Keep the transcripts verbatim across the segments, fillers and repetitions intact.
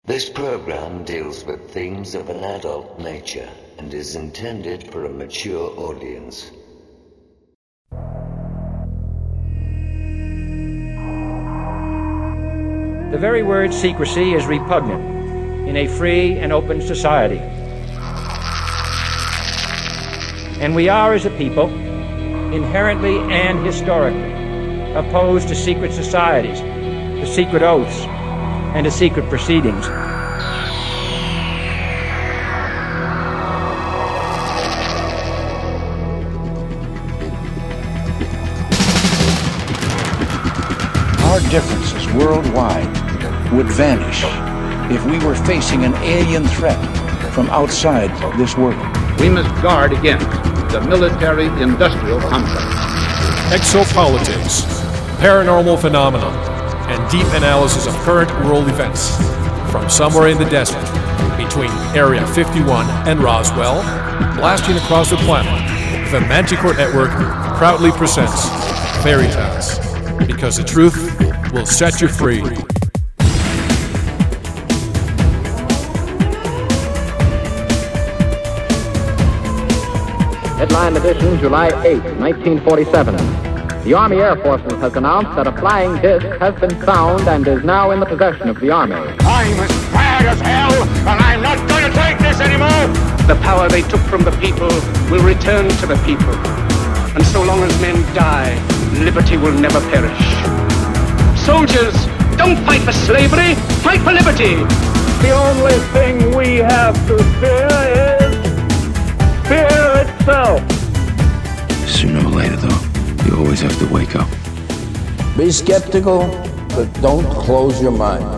This program deals with themes of an adult nature and is intended for a mature audience. The very word secrecy is repugnant in a free and open society. And we are, as a people, inherently and historically opposed to secret societies, to secret oaths, and to secret proceedings. Our differences worldwide would vanish if we were facing an alien threat from outside this world. We must guard against the military-industrial complex. Exopolitics, paranormal phenomena, and deep analysis of current world events. From somewhere in the desert, between Area fifty-one and Roswell, blasting across the planet, the Manticore Network proudly presents Veritas, because the truth will set you free. Headline edition, July eighth, nineteen forty-seven. The Army Air Forces has announced that a flying disc has been found and is now in the possession of the Army. I'm as mad as hell, and I'm not going to take this anymore! The power they took from the people will return to the people. And so long as men die, liberty will never perish. Soldiers, don't fight for slavery, fight for liberty! The only thing we have to fear is fear itself. Sooner or later, though, you always have to wake up. Be skeptical, but don't close your mind.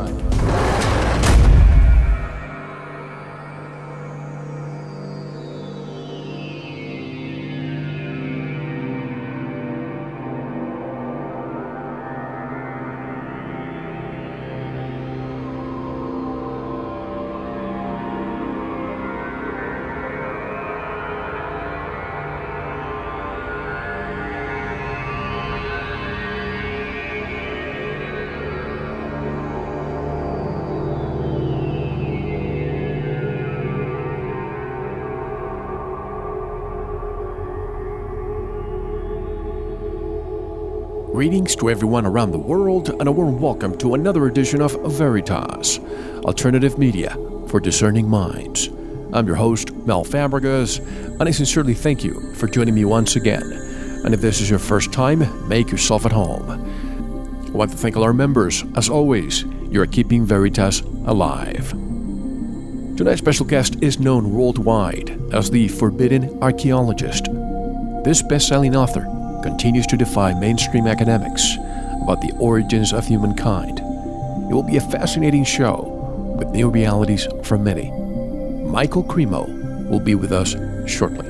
Greetings to everyone around the world, and a warm welcome to another edition of Veritas, alternative media for discerning minds. I'm your host, Mel Fabregas, and I sincerely thank you for joining me once again. And if this is your first time, make yourself at home. I want to thank all our members. As always, you are keeping Veritas alive. Tonight's special guest is known worldwide as the Forbidden Archaeologist. This best-selling author continues to defy mainstream academics about the origins of humankind. It will be a fascinating show with new realities from many. Michael Cremo will be with us shortly.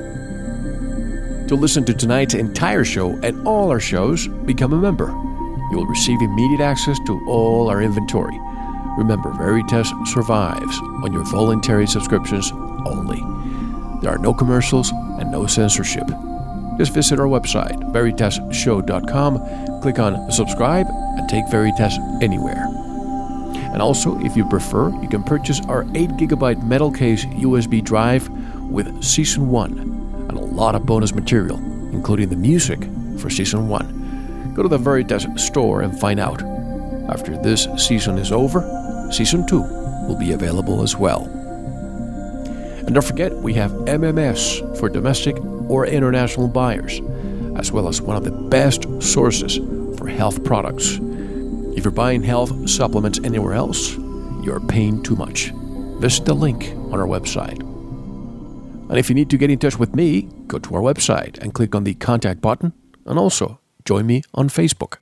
To listen to tonight's entire show and all our shows, become a member. You will receive immediate access to all our inventory. Remember, Veritas survives on your voluntary subscriptions only. There are no commercials and no censorship. Just visit our website, veritas show dot com, click on subscribe, and take Veritas anywhere. And also, if you prefer, you can purchase our eight gigabyte metal case U S B drive with Season one and a lot of bonus material, including the music for Season one. Go to the Veritas store and find out. After this season is over, Season two will be available as well. And don't forget, we have M M S for domestic or international buyers, as well as one of the best sources for health products. If you're buying health supplements anywhere else, you're paying too much. Visit the link on our website. And if you need to get in touch with me, go to our website and click on the contact button, and also join me on Facebook.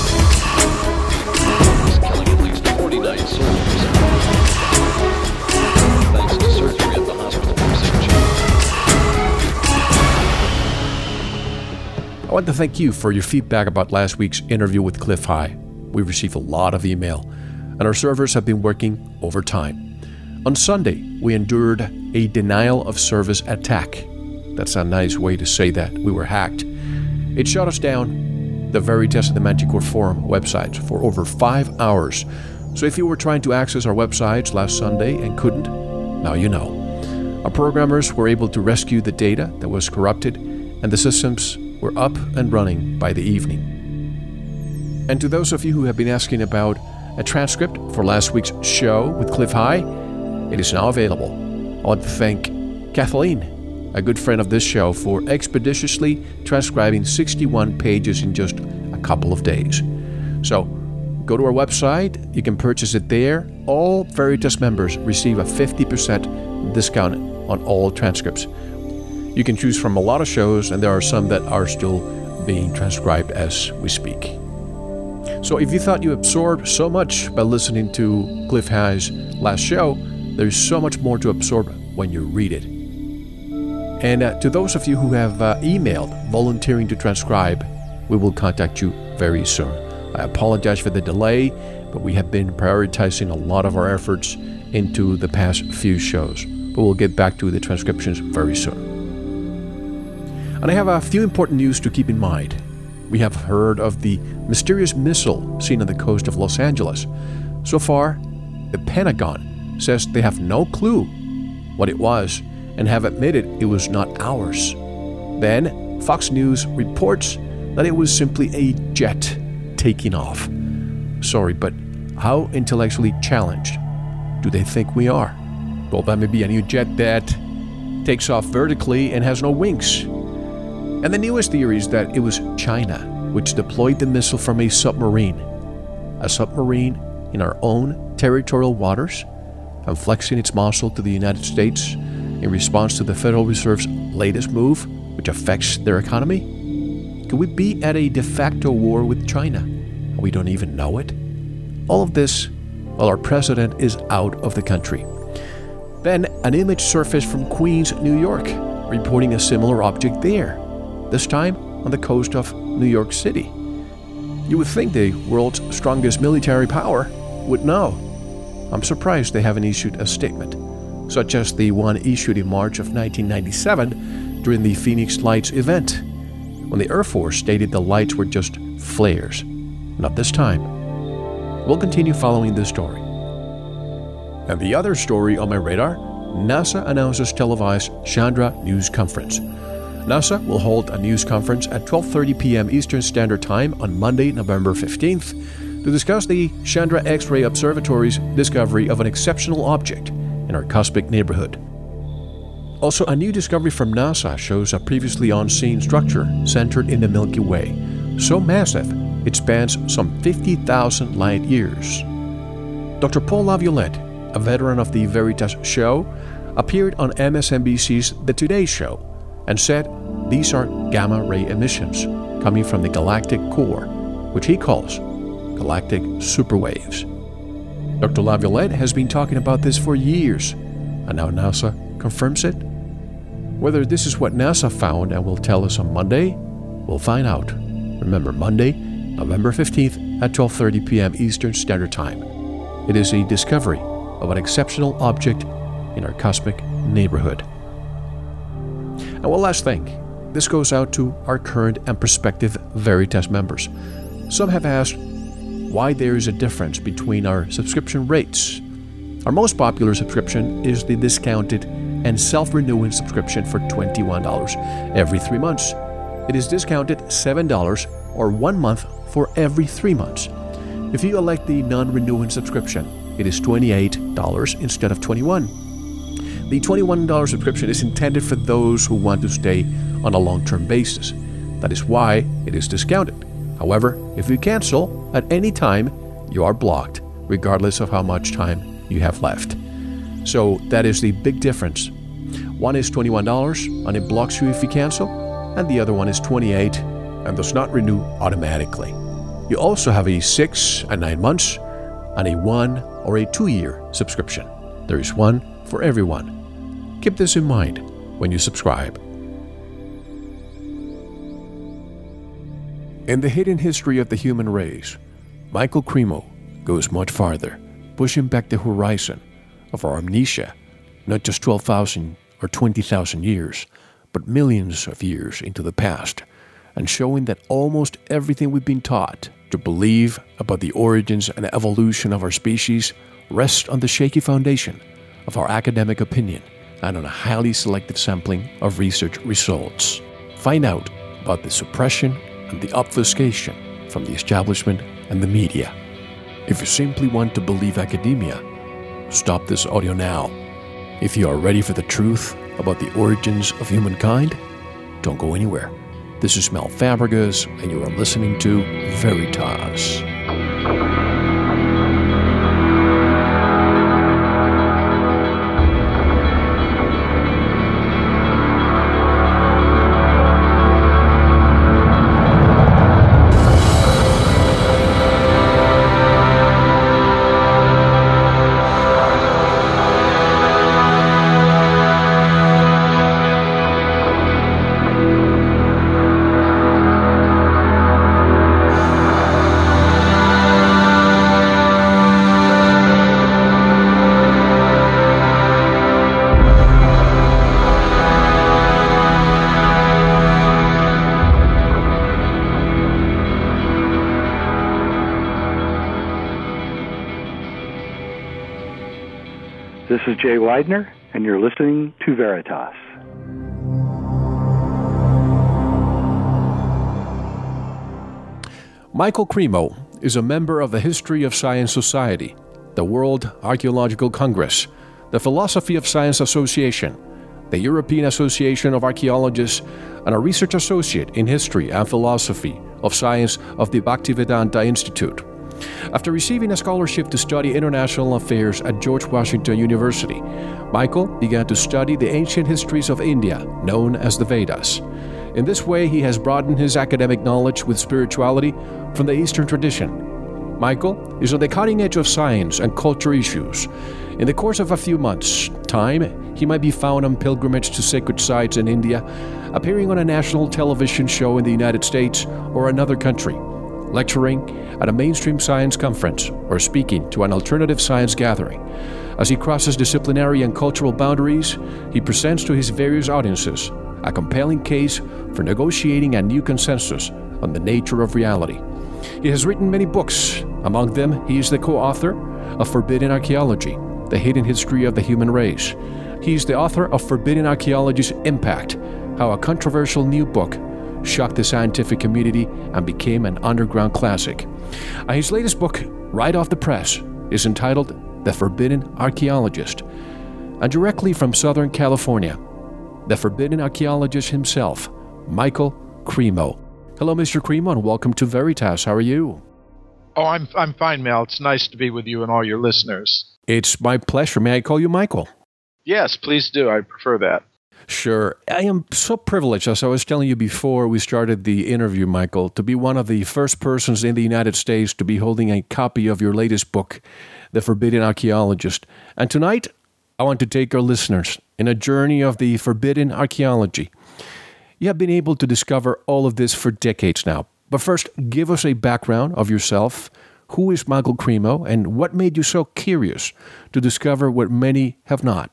I want to thank you for your feedback about last week's interview with Cliff High. We received a lot of email, and our servers have been working overtime. On Sunday, we endured a denial of service attack. That's a nice way to say that. We were hacked. It shut us down, the Veritas and the Manticore Forum websites, for over five hours, So if you were trying to access our websites last Sunday and couldn't, now you know. Our programmers were able to rescue the data that was corrupted, and the systems were up and running by the evening. And to those of you who have been asking about a transcript for last week's show with Cliff High, it is now available. I want to thank Kathleen, a good friend of this show, for expeditiously transcribing sixty-one pages in just a couple of days. So, go to our website, you can purchase it there. All Veritas members receive a fifty percent discount on all transcripts. You can choose from a lot of shows, and there are some that are still being transcribed as we speak. So if you thought you absorbed so much by listening to Cliff High's last show, there's so much more to absorb when you read it. And uh, to those of you who have uh, emailed volunteering to transcribe, we will contact you very soon. I apologize for the delay, but we have been prioritizing a lot of our efforts into the past few shows. But we'll get back to the transcriptions very soon. And I have a few important news to keep in mind. We have heard of the mysterious missile seen on the coast of Los Angeles. So far, the Pentagon says they have no clue what it was and have admitted it was not ours. Then, Fox News reports that it was simply a jet taking off. Sorry, but how intellectually challenged do they think we are? Well, that may be a new jet that takes off vertically and has no wings. And the newest theory is that it was China which deployed the missile from a submarine. A submarine in our own territorial waters, and flexing its muscle to the United States in response to the Federal Reserve's latest move, which affects their economy? Could we be at a de facto war with China, and we don't even know it? All of this while our president is out of the country. Then an image surfaced from Queens, New York, reporting a similar object there, this time on the coast of New York City. You would think the world's strongest military power would know. I'm surprised they haven't issued a statement, such as the one issued in March of nineteen ninety-seven during the Phoenix Lights event, when the Air Force stated the lights were just flares. Not this time. We'll continue following this story. And the other story on my radar, NASA announces televised Chandra News Conference. NASA will hold a news conference at twelve thirty p.m. Eastern Standard Time on Monday, November fifteenth, to discuss the Chandra X-ray Observatory's discovery of an exceptional object in our cosmic neighborhood. Also, a new discovery from NASA shows a previously unseen structure centered in the Milky Way, so massive it spans some fifty thousand light years. Doctor Paul Laviolette, a veteran of the Veritas show, appeared on M S N B C's The Today Show and said these are gamma-ray emissions coming from the galactic core, which he calls galactic superwaves. Doctor Laviolette has been talking about this for years, and now NASA confirms it. Whether this is what NASA found and will tell us on Monday, we'll find out. Remember, Monday, November fifteenth at twelve thirty p.m. Eastern Standard Time. It is a discovery of an exceptional object in our cosmic neighborhood. And one last thing, this goes out to our current and prospective Veritas members. Some have asked why there is a difference between our subscription rates. Our most popular subscription is the discounted and self-renewing subscription for twenty-one dollars every three months. It is discounted seven dollars or one month for every three months. If you elect the non-renewing subscription, it is twenty-eight dollars instead of twenty-one dollars. The twenty-one dollars subscription is intended for those who want to stay on a long-term basis. That is why it is discounted. However, if you cancel at any time, you are blocked, regardless of how much time you have left. So that is the big difference. One is twenty-one dollars and it blocks you if you cancel, and the other one is twenty-eight dollars and does not renew automatically. You also have a six and nine months and a one or a two-year subscription. There is one for everyone. Keep this in mind when you subscribe. In the hidden history of the human race, Michael Cremo goes much farther, pushing back the horizon of our amnesia, not just twelve thousand or twenty thousand years, but millions of years into the past, and showing that almost everything we've been taught To believe about the origins and evolution of our species rests on the shaky foundation of our academic opinion and on a highly selective sampling of research results. Find out about the suppression and the obfuscation from the establishment and the media. If you simply want to believe academia, stop this audio now. If you are ready for the truth about the origins of humankind, don't go anywhere. This is Mel Fabregas, and you are listening to Veritas. This is Jay Weidner, and you're listening to Veritas. Michael Cremo is a member of the History of Science Society, the World Archaeological Congress, the Philosophy of Science Association, the European Association of Archaeologists, and a research associate in History and Philosophy of Science of the Bhaktivedanta Institute. After receiving a scholarship to study international affairs at George Washington University, Michael began to study the ancient histories of India, known as the Vedas. In this way, he has broadened his academic knowledge with spirituality from the Eastern tradition. Michael is on the cutting edge of science and culture issues. In the course of a few months' time, he might be found on pilgrimage to sacred sites in India, appearing on a national television show in the United States or another country, lecturing at a mainstream science conference, or speaking to an alternative science gathering. As he crosses disciplinary and cultural boundaries, he presents to his various audiences a compelling case for negotiating a new consensus on the nature of reality. He has written many books. Among them, he is the co-author of Forbidden Archaeology, The Hidden History of the Human Race. He is the author of Forbidden Archaeology's Impact, How a Controversial New Book shocked the scientific community and became an underground classic. And his latest book, right off the press, is entitled The Forbidden Archaeologist. And directly from Southern California, the Forbidden Archaeologist himself, Michael Cremo. Hello, Mister Cremo, and welcome to Veritas. How are you? Oh, I'm I'm fine, Mel. It's nice to be with you and all your listeners. It's my pleasure. May I call you Michael? Yes, please do. I prefer that. Sure. I am so privileged, as I was telling you before we started the interview, Michael, to be one of the first persons in the United States to be holding a copy of your latest book, The Forbidden Archaeologist. And tonight, I want to take our listeners in a journey of the forbidden archaeology. You have been able to discover all of this for decades now. But first, give us a background of yourself. Who is Michael Cremo, and what made you so curious to discover what many have not?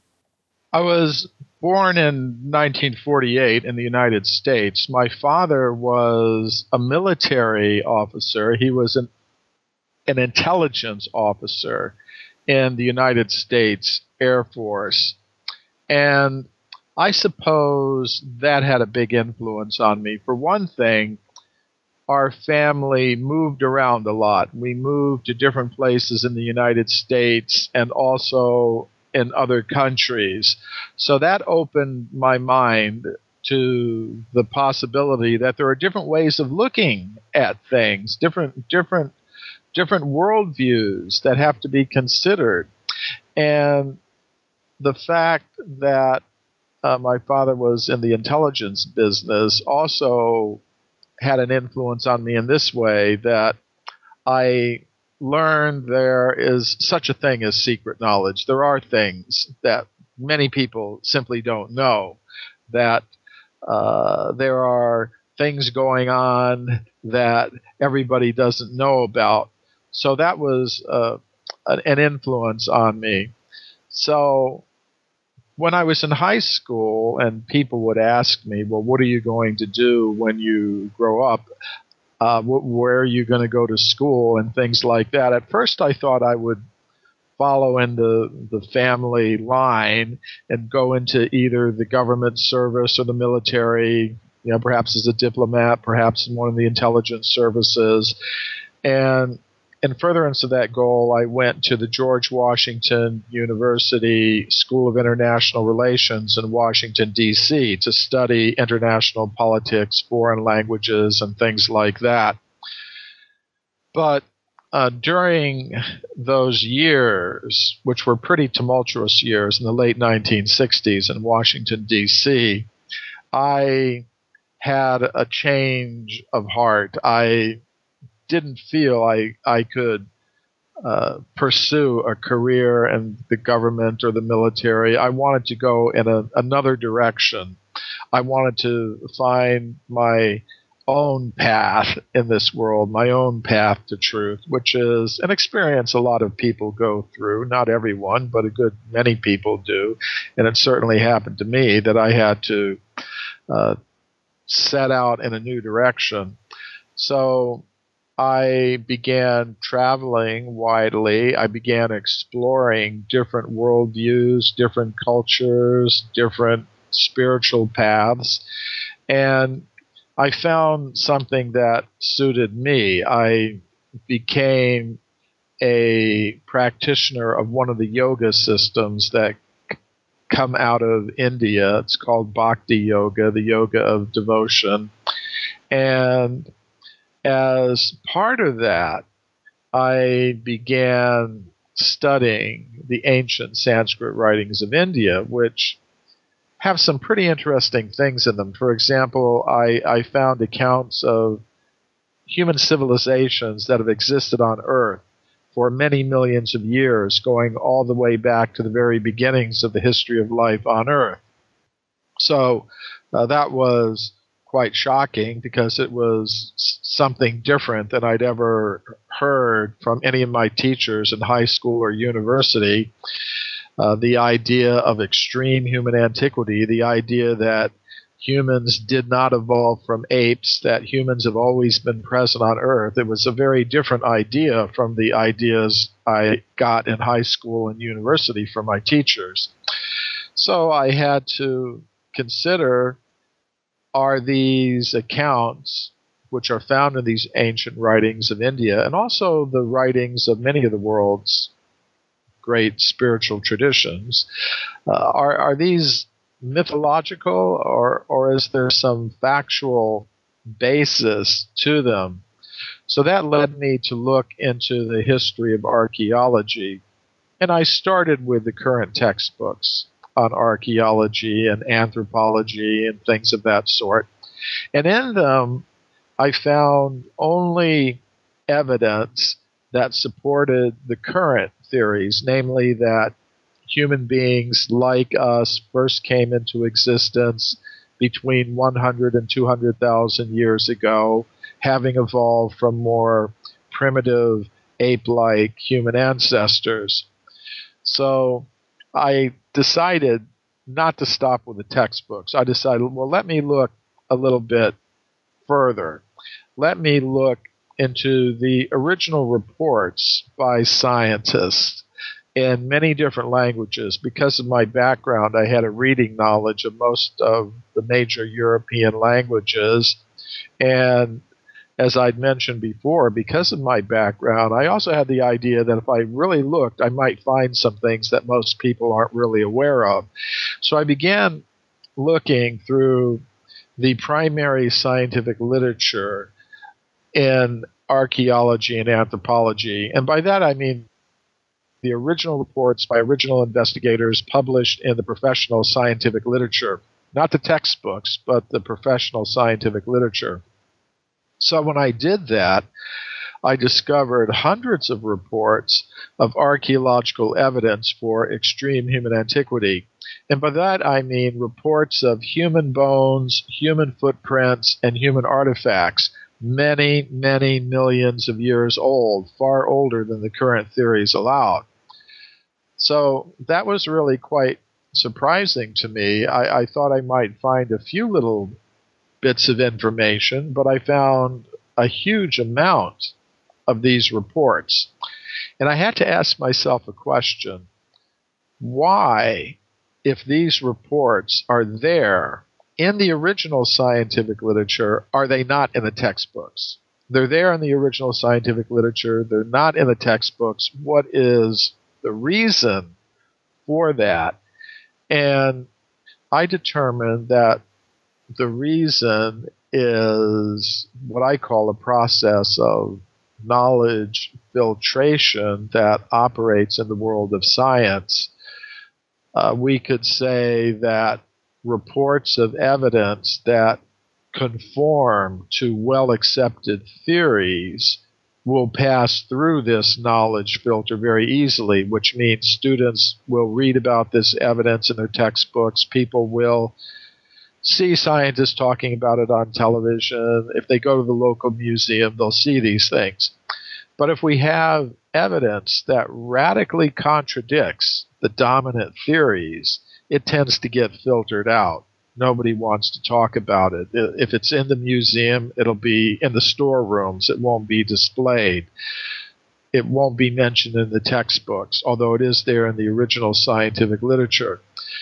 I was born in nineteen forty-eight in the United States. My father was a military officer. He was an, an intelligence officer in the United States Air Force. And I suppose that had a big influence on me. For one thing, our family moved around a lot. We moved to different places in the United States and also in other countries. So that opened my mind to the possibility that there are different ways of looking at things, different different different worldviews that have to be considered. And the fact that uh, my father was in the intelligence business also had an influence on me in this way, that I learned there is such a thing as secret knowledge. There are things that many people simply don't know, that uh, there are things going on that everybody doesn't know about. So that was uh, an influence on me. So when I was in high school and people would ask me, well, what are you going to do when you grow up? uh, wh- where are you going to go to school and things like that. At first I thought I would follow in the, the family line and go into either the government service or the military, you know, perhaps as a diplomat, perhaps in one of the intelligence services. And in furtherance of that goal, I went to the George Washington University School of International Relations in Washington, D C to study international politics, foreign languages, and things like that. But Uh, during those years, which were pretty tumultuous years in the late nineteen sixties in Washington, D C, I had a change of heart. I didn't feel I, I could uh, pursue a career in the government or the military. I wanted to go in a, another direction. I wanted to find my own path in this world, my own path to truth, which is an experience a lot of people go through. Not everyone, but a good many people do. And it certainly happened to me that I had to uh, set out in a new direction. So I began traveling widely. I began exploring different worldviews, different cultures, different spiritual paths. And I found something that suited me. I became a practitioner of one of the yoga systems that c- come out of India. It's called Bhakti Yoga, the yoga of devotion. And as part of that, I began studying the ancient Sanskrit writings of India, which have some pretty interesting things in them. For example, I, I found accounts of human civilizations that have existed on Earth for many millions of years, going all the way back to the very beginnings of the history of life on Earth. So uh, that was quite shocking because it was something different than I'd ever heard from any of my teachers in high school or university. Uh, the idea of extreme human antiquity, the idea that humans did not evolve from apes, that humans have always been present on Earth. It was a very different idea from the ideas I got in high school and university from my teachers. So I had to consider, are these accounts, which are found in these ancient writings of India, and also the writings of many of the world's great spiritual traditions, uh, are, are these mythological, or, or is there some factual basis to them? So that led me to look into the history of archaeology. And I started with the current textbooks on archaeology and anthropology and things of that sort. And in them, I found only evidence that supported the current theories, namely that human beings like us first came into existence between one hundred and two hundred thousand years ago, having evolved from more primitive ape-like human ancestors. So I decided not to stop with the textbooks. I decided, well, let me look a little bit further. Let me look into the original reports by scientists in many different languages. Because of my background, I had a reading knowledge of most of the major European languages. And as I'd mentioned before, because of my background, I also had the idea that if I really looked, I might find some things that most people aren't really aware of. So I began looking through the primary scientific literature in archaeology and anthropology. And by that I mean the original reports by original investigators published in the professional scientific literature. Not the textbooks, but the professional scientific literature. So when I did that, I discovered hundreds of reports of archaeological evidence for extreme human antiquity. And by that I mean reports of human bones, human footprints, and human artifacts, many, many millions of years old, far older than the current theories allowed. So that was really quite surprising to me. I, I thought I might find a few little bits of information, but I found a huge amount of these reports. And I had to ask myself a question. Why, if these reports are there in the original scientific literature, are they not in the textbooks? They're there in the original scientific literature. They're not in the textbooks. What is the reason for that? And I determined that the reason is what I call a process of knowledge filtration that operates in the world of science. Uh, we could say that reports of evidence that conform to well-accepted theories will pass through this knowledge filter very easily, which means students will read about this evidence in their textbooks. People will see scientists talking about it on television. If they go to the local museum, they'll see these things. But if we have evidence that radically contradicts the dominant theories, it tends to get filtered out. Nobody wants to talk about it. If it's in the museum, it'll be in the storerooms. It won't be displayed. It won't be mentioned in the textbooks, although it is there in the original scientific literature.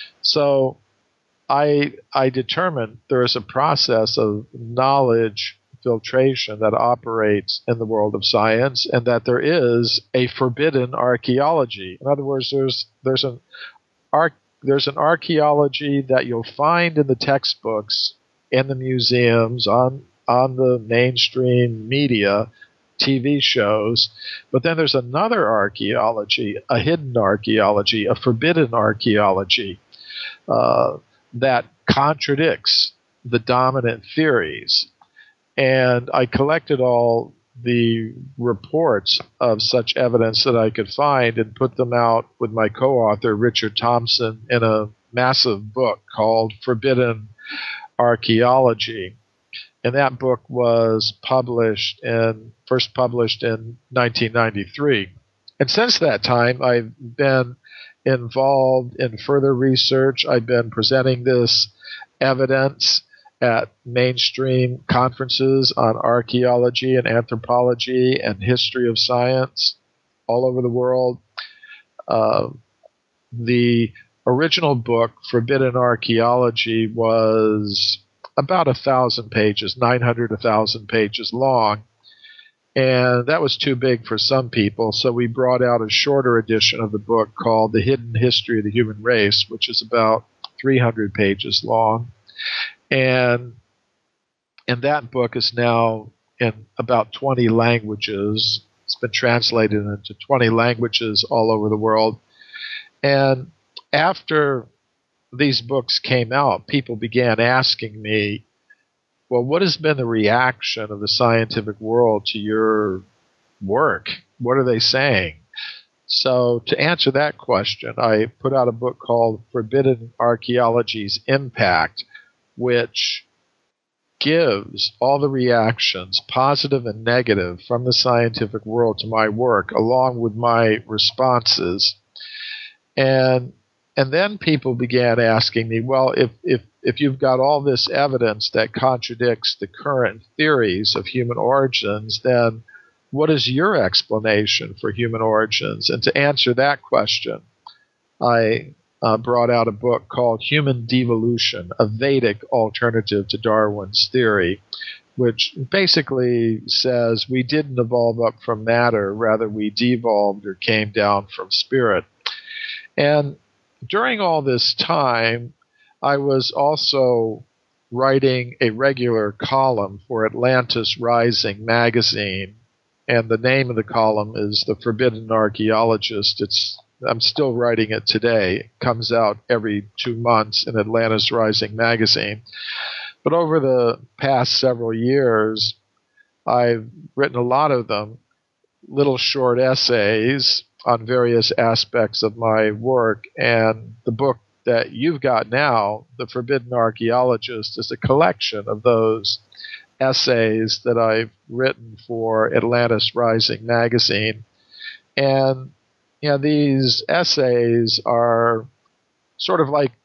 So I, I determined there is a process of knowledge filtration that operates in the world of science, and that there is a forbidden archaeology. In other words, there's there's an arch There's an archaeology that you'll find in the textbooks, in the museums, on on the mainstream media, T V shows. But then there's another archaeology, a hidden archaeology, a forbidden archaeology uh, that contradicts the dominant theories. And I collected all the reports of such evidence that I could find and put them out with my co-author, Richard Thompson, in a massive book called Forbidden Archaeology. And that book was published in, first published in nineteen ninety-three. And since that time, I've been involved in further research. I've been presenting this evidence at mainstream conferences on archaeology and anthropology and history of science all over the world. Uh, the original book, Forbidden Archaeology, was about a thousand pages, nine hundred, a thousand pages long. And that was too big for some people, so we brought out a shorter edition of the book called The Hidden History of the Human Race, which is about three hundred pages long. And and that book is now in about twenty languages. It's been translated into twenty languages all over the world. And after these books came out, people began asking me, well, what has been the reaction of the scientific world to your work? What are they saying? So to answer that question, I put out a book called Forbidden Archaeology's Impact, which gives all the reactions, positive and negative, from the scientific world to my work, along with my responses. And and then people began asking me, well, if, if, if you've got all this evidence that contradicts the current theories of human origins, then what is your explanation for human origins? And to answer that question, I Uh, brought out a book called Human Devolution, a Vedic alternative to Darwin's theory, which basically says we didn't evolve up from matter, rather we devolved or came down from spirit. And during all this time, I was also writing a regular column for Atlantis Rising magazine, and the name of the column is The Forbidden Archaeologist. It's I'm still writing it today. It comes out every two months in Atlantis Rising magazine. But over the past several years, I've written a lot of them, little short essays on various aspects of my work. And the book that you've got now, The Forbidden Archaeologist, is a collection of those essays that I've written for Atlantis Rising magazine. And you know, these essays are sort of like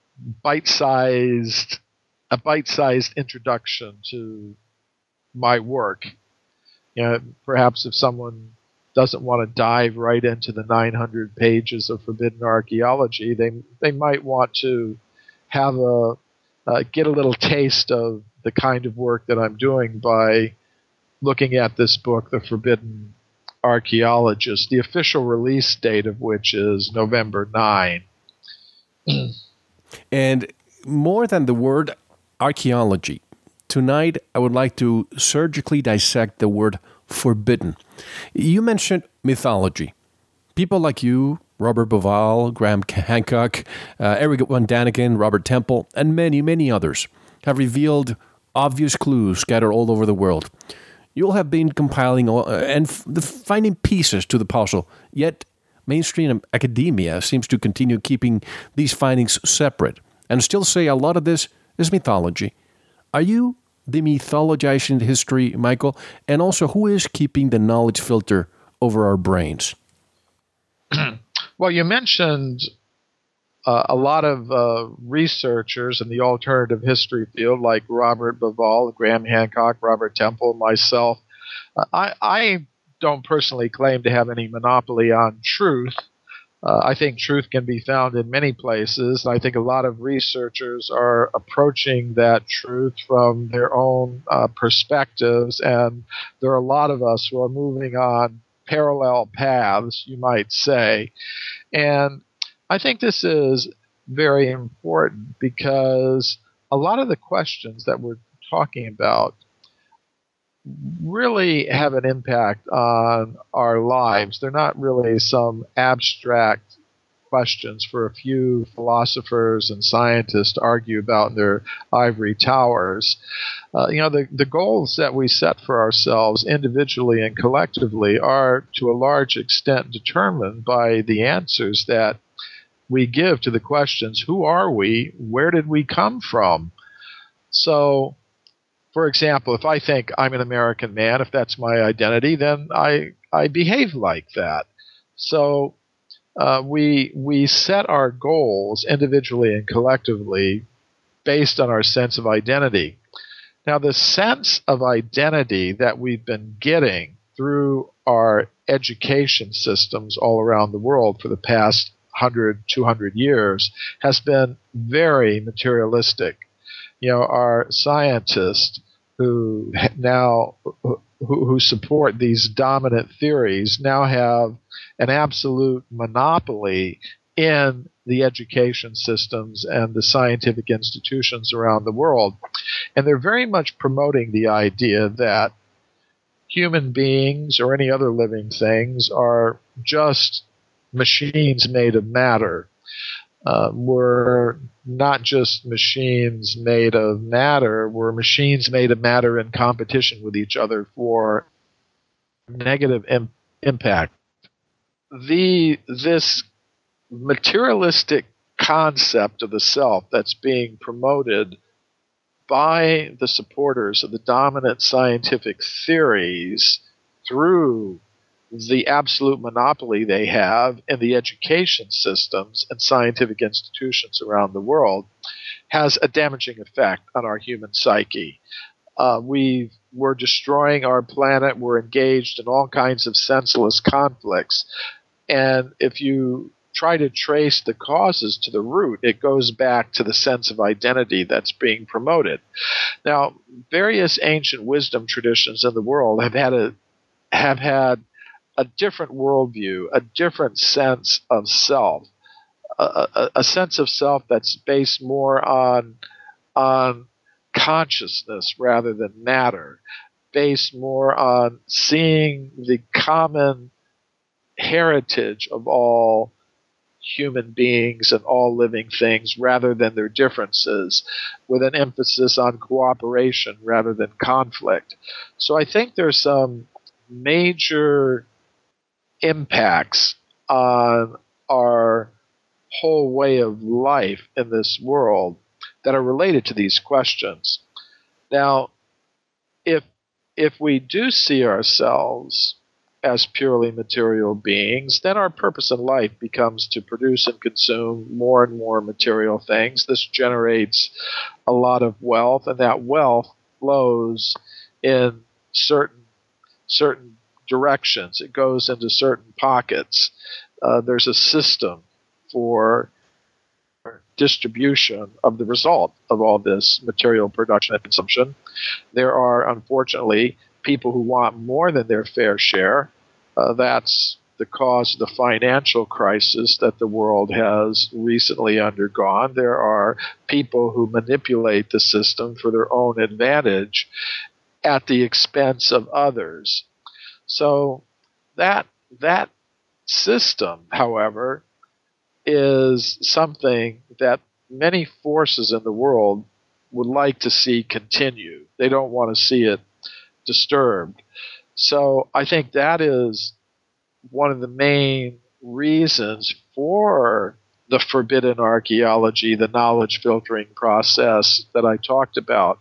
bite-sized, a bite-sized introduction to my work. You know, perhaps if someone doesn't want to dive right into the nine hundred pages of forbidden archaeology, they they might want to have a uh, get a little taste of the kind of work that I'm doing by looking at this book, The Forbidden Archaeologist, the official release date of which is November ninth. And more than the word archaeology, tonight I would like to surgically dissect the word forbidden. You mentioned mythology. People like you, Robert Bauval, Graham Hancock, uh, Eric von Daniken, Robert Temple, and many, many others have revealed obvious clues scattered all over the world. You'll have been compiling all, uh, and f- the finding pieces to the puzzle, yet mainstream academia seems to continue keeping these findings separate and still say a lot of this is mythology. Are you demythologizing history, Michael? And also, who is keeping the knowledge filter over our brains? Well, you mentioned uh, a lot of uh, researchers in the alternative history field, like Robert Bauval, Graham Hancock, Robert Temple, myself. Uh, I, I don't personally claim to have any monopoly on truth. Uh, I think truth can be found in many places. I think a lot of researchers are approaching that truth from their own uh, perspectives, and there are a lot of us who are moving on parallel paths, you might say. And I think this is very important because a lot of the questions that we're talking about really have an impact on our lives. They're not really some abstract questions for a few philosophers and scientists to argue about in their ivory towers. Uh, you know, the, the goals that we set for ourselves individually and collectively are to a large extent determined by the answers that we give to the questions, who are we? Where did we come from? So, for example, if I think I'm an American man, if that's my identity, then I, I behave like that. So uh, we we set our goals individually and collectively based on our sense of identity. Now, the sense of identity that we've been getting through our education systems all around the world for the past one hundred, two hundred years has been very materialistic. You know, our scientists who now who, who support these dominant theories now have an absolute monopoly in the education systems and the scientific institutions around the world. And they're very much promoting the idea that human beings or any other living things are just machines made of matter. Uh, we're not just machines made of matter, we're machines made of matter in competition with each other for negative im- impact. The this materialistic concept of the self that's being promoted by the supporters of the dominant scientific theories through the absolute monopoly they have in the education systems and scientific institutions around the world has a damaging effect on our human psyche. Uh, we we're destroying our planet. We're engaged in all kinds of senseless conflicts. And if you try to trace the causes to the root, it goes back to the sense of identity that's being promoted. Now, various ancient wisdom traditions in the world have had a have had a different worldview, a different sense of self, a, a, a sense of self that's based more on on consciousness rather than matter, based more on seeing the common heritage of all human beings and all living things rather than their differences, with an emphasis on cooperation rather than conflict. So I think there's some major impacts on our whole way of life in this world that are related to these questions. Now, if if we do see ourselves as purely material beings, then our purpose in life becomes to produce and consume more and more material things. This generates a lot of wealth, and that wealth flows in certain certain directions. It goes into certain pockets. Uh, there's a system for distribution of the result of all this material production and consumption. There are, unfortunately, people who want more than their fair share. Uh, that's the cause of the financial crisis that the world has recently undergone. There are people who manipulate the system for their own advantage at the expense of others. So that that system, however, is something that many forces in the world would like to see continue. They don't want to see it disturbed. So I think that is one of the main reasons for the forbidden archaeology, the knowledge filtering process that I talked about.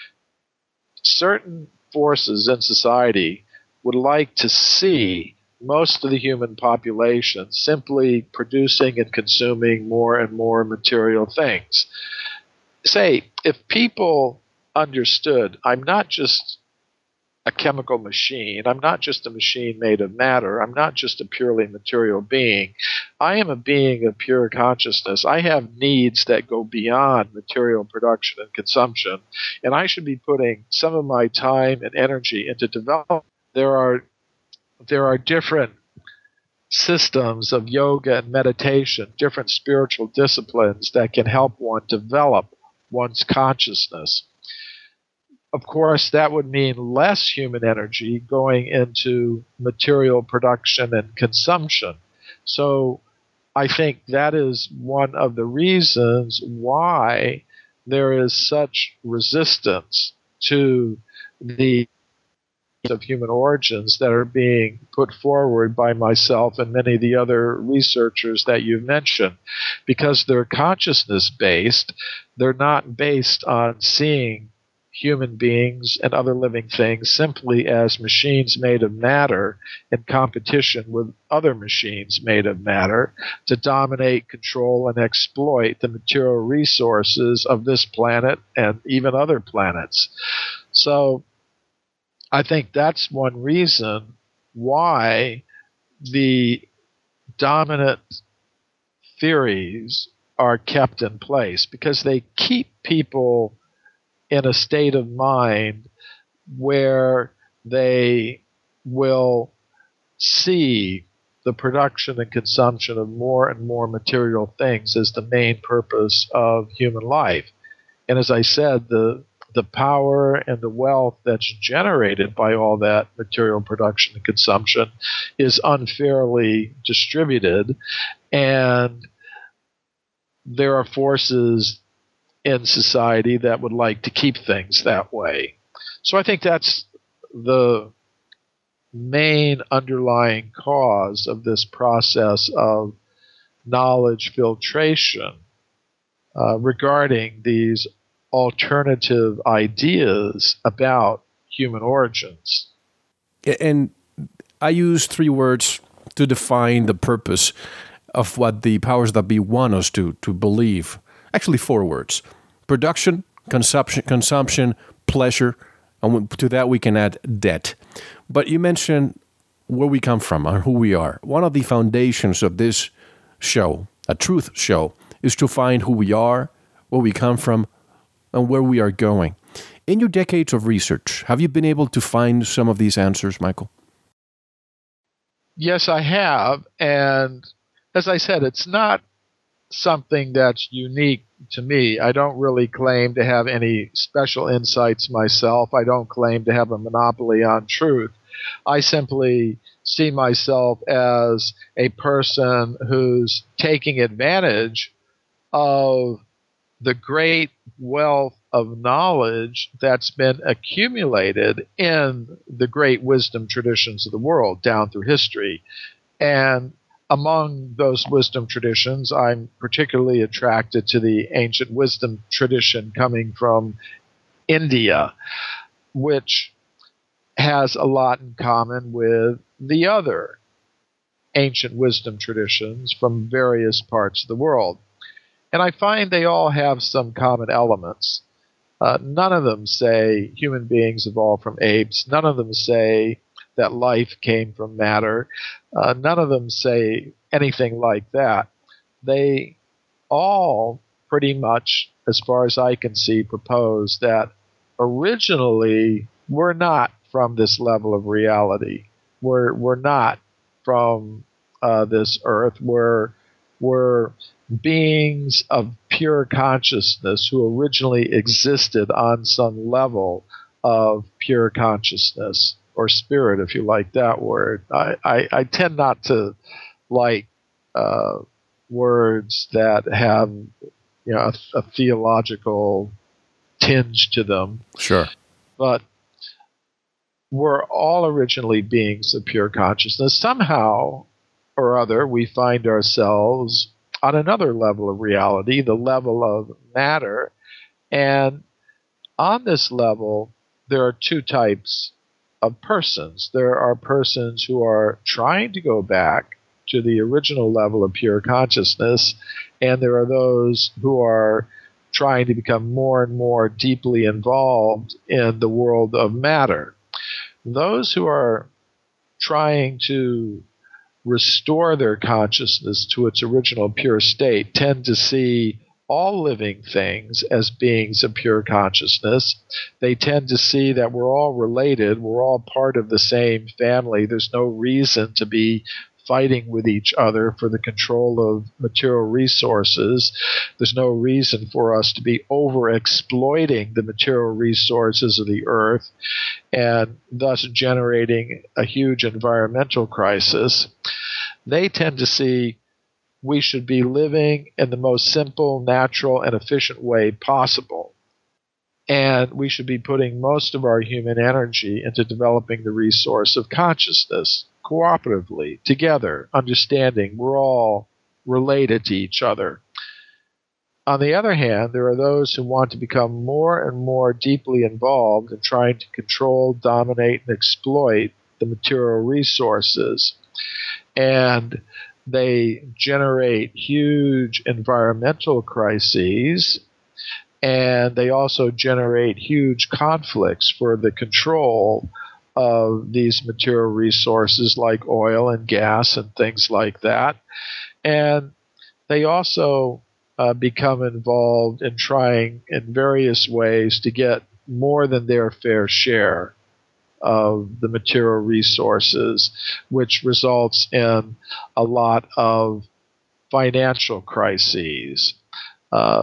Certain forces in society would like to see most of the human population simply producing and consuming more and more material things. Say, if people understood, I'm not just a chemical machine, I'm not just a machine made of matter, I'm not just a purely material being, I am a being of pure consciousness. I have needs that go beyond material production and consumption, and I should be putting some of my time and energy into development. There are There are different systems of yoga and meditation, different spiritual disciplines that can help one develop one's consciousness. Of course, that would mean less human energy going into material production and consumption. So I think that is one of the reasons why there is such resistance to the of human origins that are being put forward by myself and many of the other researchers that you've mentioned, because they're consciousness-based. They're not based on seeing human beings and other living things simply as machines made of matter in competition with other machines made of matter to dominate, control, and exploit the material resources of this planet and even other planets. So I think that's one reason why the dominant theories are kept in place, because they keep people in a state of mind where they will see the production and consumption of more and more material things as the main purpose of human life. And as I said, the the power and the wealth that's generated by all that material production and consumption is unfairly distributed, and there are forces in society that would like to keep things that way. So I think that's the main underlying cause of this process of knowledge filtration uh, regarding these alternative ideas about human origins. And I use three words to define the purpose of what the powers that be want us to, to believe. Actually, four words: production, consumption, consumption, pleasure, and to that we can add debt. But you mentioned where we come from and who we are. One of the foundations of this show, a truth show, is to find who we are, where we come from, and where we are going. In your decades of research, have you been able to find some of these answers, Michael? Yes, I have. And as I said, it's not something that's unique to me. I don't really claim to have any special insights myself. I don't claim to have a monopoly on truth. I simply see myself as a person who's taking advantage of the great wealth of knowledge that's been accumulated in the great wisdom traditions of the world down through history. And among those wisdom traditions, I'm particularly attracted to the ancient wisdom tradition coming from India, which has a lot in common with the other ancient wisdom traditions from various parts of the world. And I find they all have some common elements. Uh, none of them say human beings evolved from apes. None of them say that life came from matter. Uh, none of them say anything like that. They all pretty much, as far as I can see, propose that originally we're not from this level of reality. We're we're not from uh, this earth. We're we're beings of pure consciousness who originally existed on some level of pure consciousness, or spirit, if you like that word. I, I, I tend not to like uh, words that have, you know, a, a theological tinge to them. Sure. But we're all originally beings of pure consciousness. Somehow or other, we find ourselves on another level of reality, the level of matter. And on this level, there are two types of persons. There are persons who are trying to go back to the original level of pure consciousness, and there are those who are trying to become more and more deeply involved in the world of matter. Those who are trying to restore their consciousness to its original pure state tend to see all living things as beings of pure consciousness. They tend to see that we're all related, we're all part of the same family. There's no reason to be fighting with each other for the control of material resources. There's no reason for us to be over-exploiting the material resources of the earth and thus generating a huge environmental crisis. They tend to see we should be living in the most simple, natural, and efficient way possible. And we should be putting most of our human energy into developing the resource of consciousness, cooperatively, together, understanding we're all related to each other. On the other hand, there are those who want to become more and more deeply involved in trying to control, dominate, and exploit the material resources. And they generate huge environmental crises, and they also generate huge conflicts for the control of these material resources like oil and gas and things like that. And they also uh, become involved in trying in various ways to get more than their fair share of the material resources, which results in a lot of financial crises. Uh,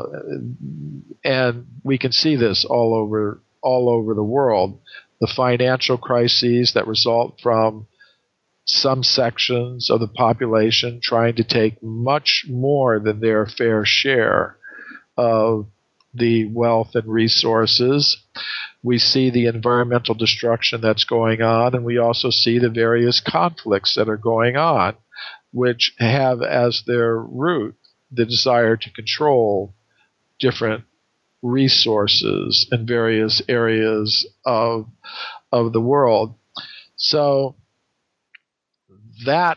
and we can see this all over all over the world. The financial crises that result from some sections of the population trying to take much more than their fair share of the wealth and resources. We see the environmental destruction that's going on, and we also see the various conflicts that are going on, which have as their root the desire to control different resources in various areas of of the world. So that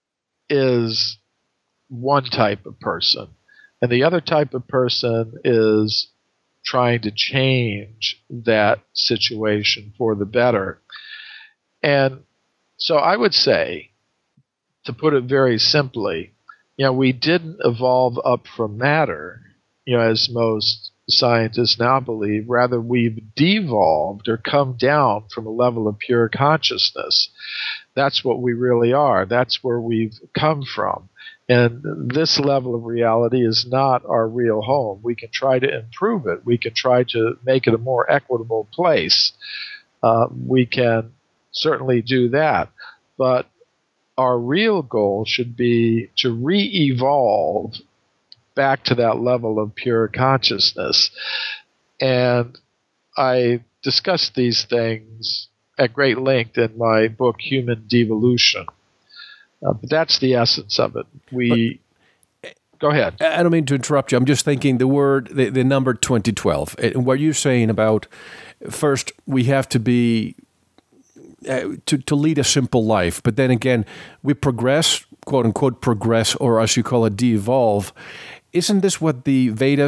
is one type of person. And the other type of person is trying to change that situation for the better. And so I would say, to put it very simply, you know, we didn't evolve up from matter, you know, as most scientists now believe. Rather, we've devolved or come down from a level of pure consciousness. That's what we really are. That's where we've come from. And this level of reality is not our real home. We can try to improve it. We can try to make it a more equitable place. Uh, we can certainly do that. But our real goal should be to re-evolve back to that level of pure consciousness. And I discussed these things at great length in my book, Human Devolution. Uh, but that's the essence of it. We but, go ahead. I don't mean to interrupt you. I'm just thinking the word, the, the number twenty twelve, and what you're saying about first we have to be uh, to to lead a simple life, but then again we progress, quote unquote, progress, or as you call it, de-evolve. Isn't this what the Vedas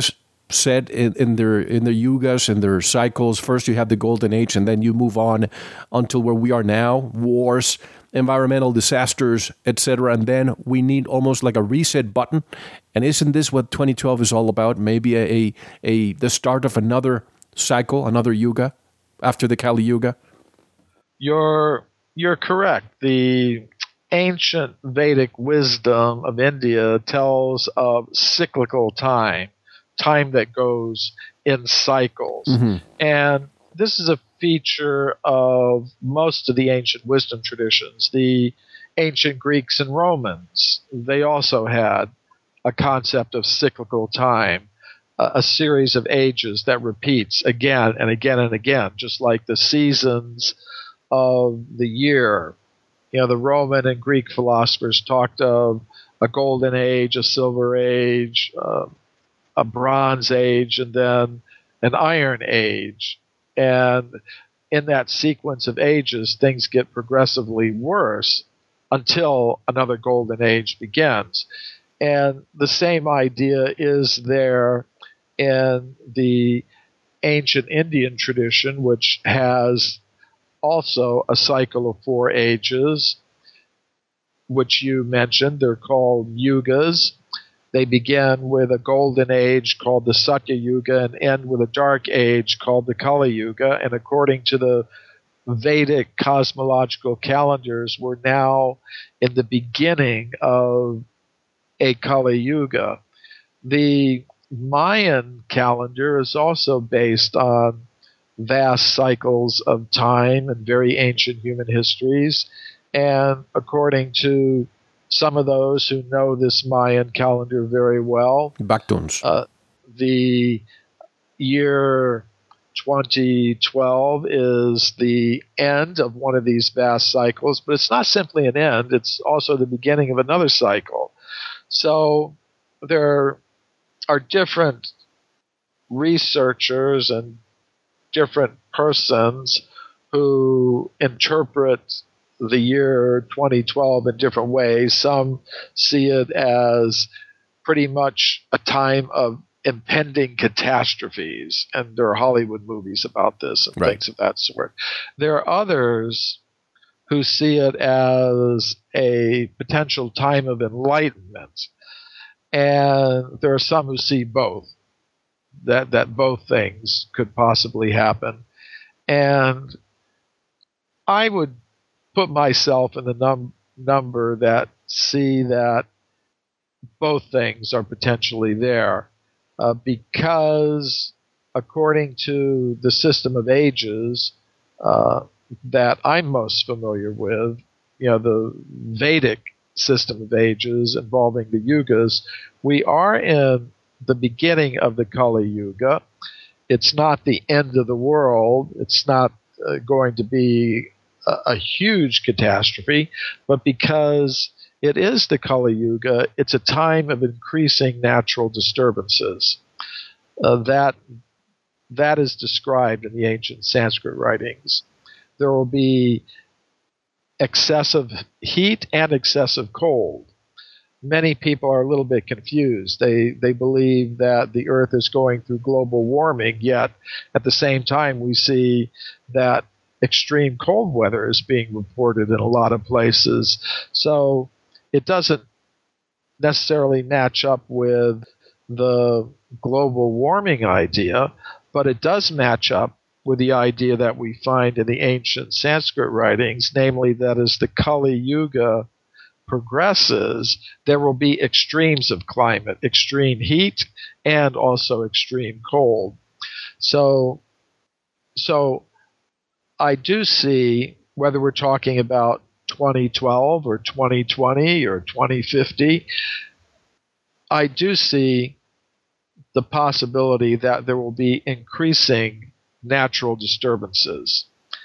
set in, in their in their yugas, in their cycles. First you have the golden age, and then you move on until where we are now, wars, environmental disasters, et cetera. And then we need almost like a reset button. And isn't this what twenty twelve is all about? Maybe a, a, a the start of another cycle, another yuga after the Kali Yuga? You're you're correct. The ancient Vedic wisdom of India tells of cyclical time, time that goes in cycles. Mm-hmm. And this is a feature of most of the ancient wisdom traditions. The ancient Greeks and Romans, they also had a concept of cyclical time, a, a series of ages that repeats again and again and again, just like the seasons of the year. You know, the Roman and Greek philosophers talked of a golden age, a silver age, uh, a bronze age, and then an iron age. And in that sequence of ages, things get progressively worse until another golden age begins. And the same idea is there in the ancient Indian tradition, which has also a cycle of four ages, which you mentioned. They're called yugas. They begin with a golden age called the Satya Yuga and end with a dark age called the Kali Yuga. And according to the Vedic cosmological calendars, we're now in the beginning of a Kali Yuga. The Mayan calendar is also based on vast cycles of time and very ancient human histories. And according to some of those who know this Mayan calendar very well, Bactuns. Uh, the year twenty twelve is the end of one of these vast cycles, but it's not simply an end, it's also the beginning of another cycle. So there are different researchers and different persons who interpret the year twenty twelve in different ways. Some see it as pretty much a time of impending catastrophes, and there are Hollywood movies about this and right. things of that sort. There are others who see it as a potential time of enlightenment, and there are some who see both, that, that both things could possibly happen. And I would put myself in the num- number that see that both things are potentially there, uh, because according to the system of ages uh, that I'm most familiar with, you know, the Vedic system of ages involving the yugas, we are in the beginning of the Kali Yuga. It's not the end of the world. It's not uh, going to be a, a huge catastrophe, but because it is the Kali Yuga, it's a time of increasing natural disturbances. Uh, that that is described in the ancient Sanskrit writings. There will be excessive heat and excessive cold. Many people are a little bit confused. They they believe that the Earth is going through global warming, yet at the same time we see that extreme cold weather is being reported in a lot of places. So it doesn't necessarily match up with the global warming idea, but it does match up with the idea that we find in the ancient Sanskrit writings, namely that as the Kali Yuga progresses, there will be extremes of climate, extreme heat and also extreme cold. So, so I do see, whether we're talking about twenty twelve or twenty twenty or twenty fifty, I do see the possibility that there will be increasing natural disturbances.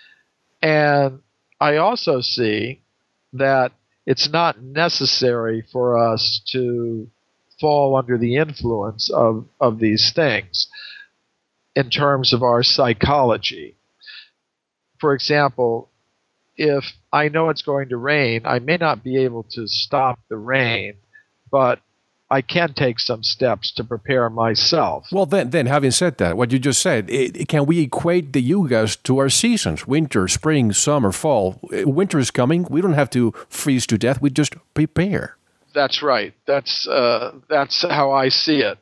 And I also see that it's not necessary for us to fall under the influence of, of these things in terms of our psychology. For example, if I know it's going to rain, I may not be able to stop the rain, but I can take some steps to prepare myself. Well, then, then having said that, what you just said, it, can we equate the yugas to our seasons? Winter, spring, summer, fall. Winter is coming. We don't have to freeze to death. We just prepare. That's right. That's uh, that's how I see it.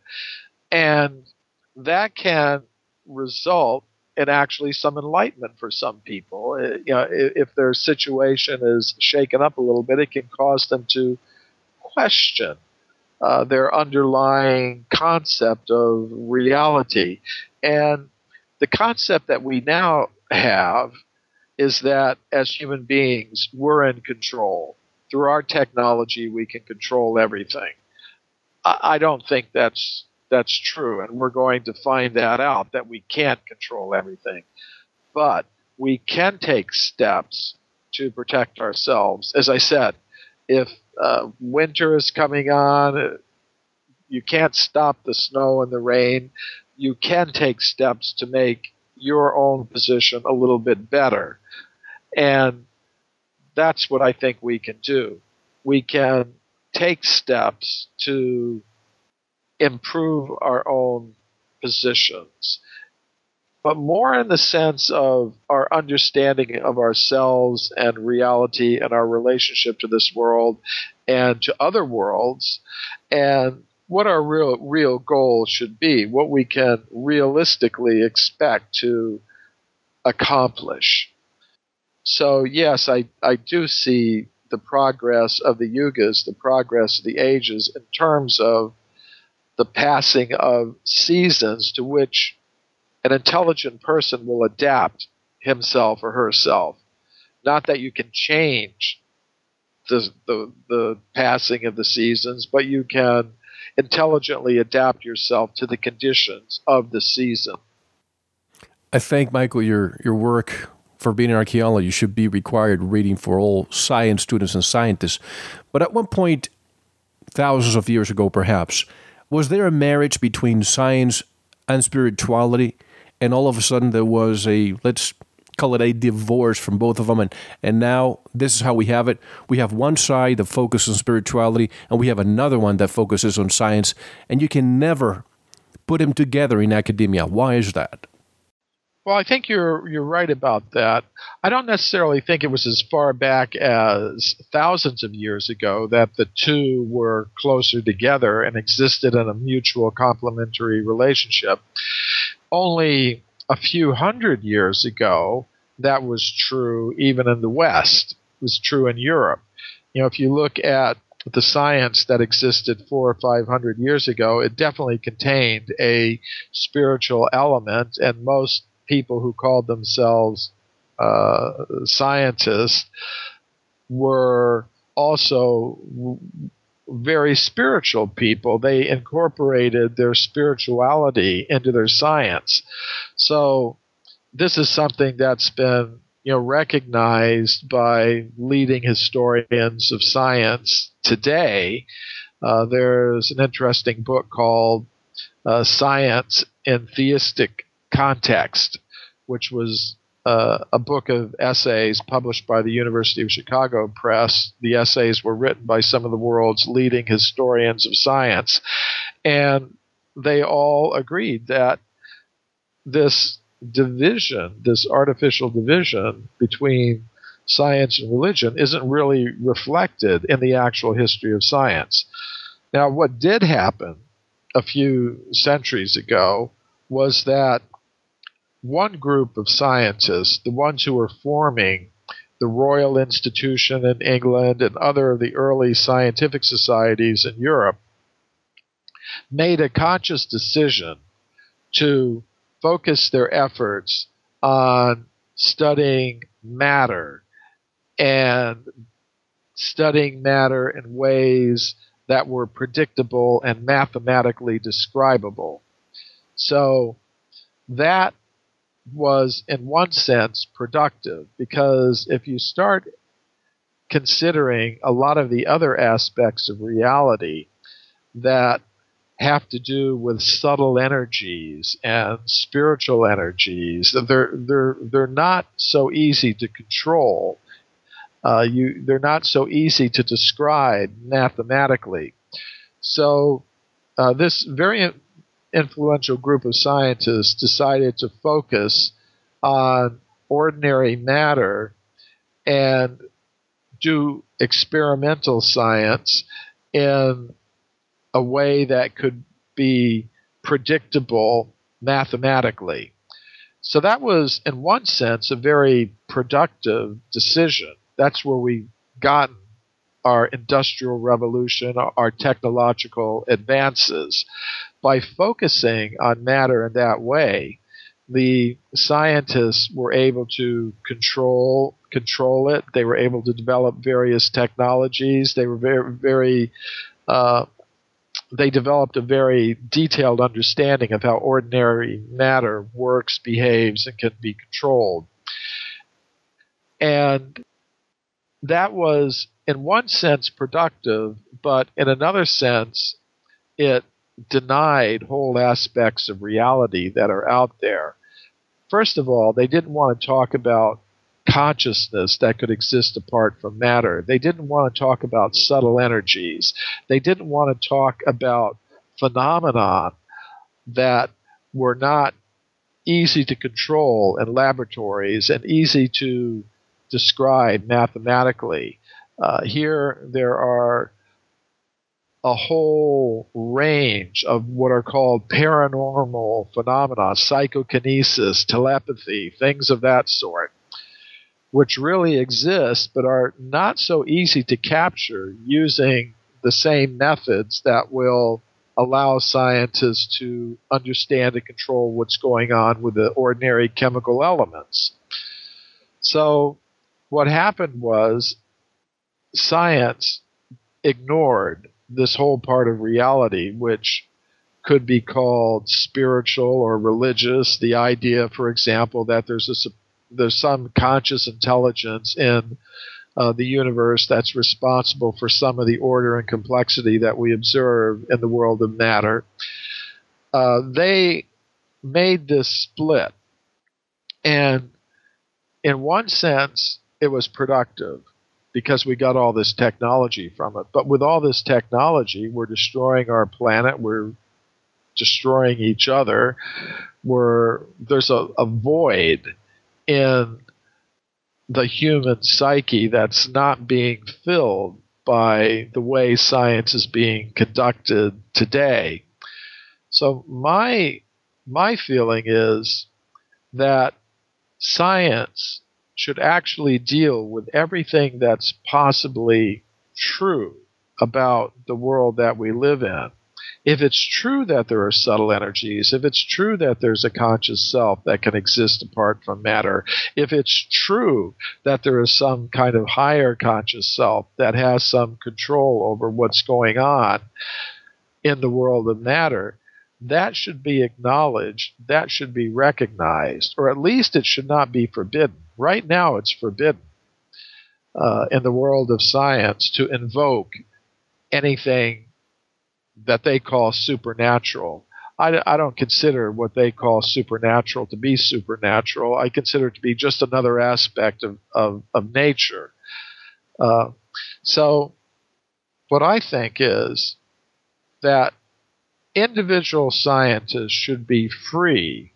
And that can result in actually some enlightenment for some people. You know, if their situation is shaken up a little bit, it can cause them to question uh, their underlying concept of reality. And the concept that we now have is that as human beings, we're in control. Through our technology, we can control everything. I, I don't think that's That's true, and we're going to find that out, that we can't control everything. But we can take steps to protect ourselves. As I said, if uh, winter is coming on, you can't stop the snow and the rain. You can take steps to make your own position a little bit better. And that's what I think we can do. We can take steps to improve our own positions, but more in the sense of our understanding of ourselves and reality and our relationship to this world and to other worlds, and what our real real goal should be, what we can realistically expect to accomplish. So yes, I, I do see the progress of the yugas, the progress of the ages in terms of the passing of seasons to which an intelligent person will adapt himself or herself. Not that you can change the, the, the passing of the seasons, but you can intelligently adapt yourself to the conditions of the season. I thank, Michael, your, your work for being an archaeologist. You should be required reading for all science students and scientists. But at one point, thousands of years ago perhaps, was there a marriage between science and spirituality, and all of a sudden there was a, let's call it a divorce from both of them, and, and now this is how we have it. We have one side that focuses on spirituality, and we have another one that focuses on science, and you can never put them together in academia. Why is that? Well, I think you're you're right about that. I don't necessarily think it was as far back as thousands of years ago that the two were closer together and existed in a mutual complementary relationship. Only a few hundred years ago, that was true even in the West. It was true in Europe. You know, if you look at the science that existed four or five hundred years ago, it definitely contained a spiritual element, and most people who called themselves uh, scientists were also very spiritual people. They incorporated their spirituality into their science. So this is something that's been, you know, recognized by leading historians of science today. Uh, there's an interesting book called uh, Science in Theistic Context, which was uh, a book of essays published by the University of Chicago Press. The essays were written by some of the world's leading historians of science, and they all agreed that this division, this artificial division between science and religion, isn't really reflected in the actual history of science. Now, what did happen a few centuries ago was that one group of scientists, the ones who were forming the Royal Institution in England and other of the early scientific societies in Europe, made a conscious decision to focus their efforts on studying matter and studying matter in ways that were predictable and mathematically describable. So that was, in one sense, productive, because if you start considering a lot of the other aspects of reality that have to do with subtle energies and spiritual energies, they're they're they're not so easy to control. Uh, you they're not so easy to describe mathematically. So uh, this very influential group of scientists decided to focus on ordinary matter and do experimental science in a way that could be predictable mathematically. So that was, in one sense, a very productive decision. That's where we got our industrial revolution, our technological advances. By focusing on matter in that way, the scientists were able to control control it. They were able to develop various technologies. They were very, very uh, they developed a very detailed understanding of how ordinary matter works, behaves, and can be controlled. And that was, in one sense, productive, but in another sense, it denied whole aspects of reality that are out there. First of all, they didn't want to talk about consciousness that could exist apart from matter. They didn't want to talk about subtle energies. They didn't want to talk about phenomena that were not easy to control in laboratories and easy to describe mathematically. Uh, here there are a whole range of what are called paranormal phenomena, psychokinesis, telepathy, things of that sort, which really exist but are not so easy to capture using the same methods that will allow scientists to understand and control what's going on with the ordinary chemical elements. So what happened was science ignored this whole part of reality, which could be called spiritual or religious. The idea, for example, that there's a, there's some conscious intelligence in uh, the universe that's responsible for some of the order and complexity that we observe in the world of matter. Uh, they made this split, and in one sense, it was productive, because we got all this technology from it. But with all this technology, we're destroying our planet, we're destroying each other, we're, there's a, a void in the human psyche that's not being filled by the way science is being conducted today. So my, my feeling is that science should actually deal with everything that's possibly true about the world that we live in. If it's true that there are subtle energies, if it's true that there's a conscious self that can exist apart from matter, if it's true that there is some kind of higher conscious self that has some control over what's going on in the world of matter, that should be acknowledged, that should be recognized, or at least it should not be forbidden. Right now it's forbidden uh, in the world of science to invoke anything that they call supernatural. I, I don't consider what they call supernatural to be supernatural. I consider it to be just another aspect of, of, of nature. Uh, so what I think is that individual scientists should be free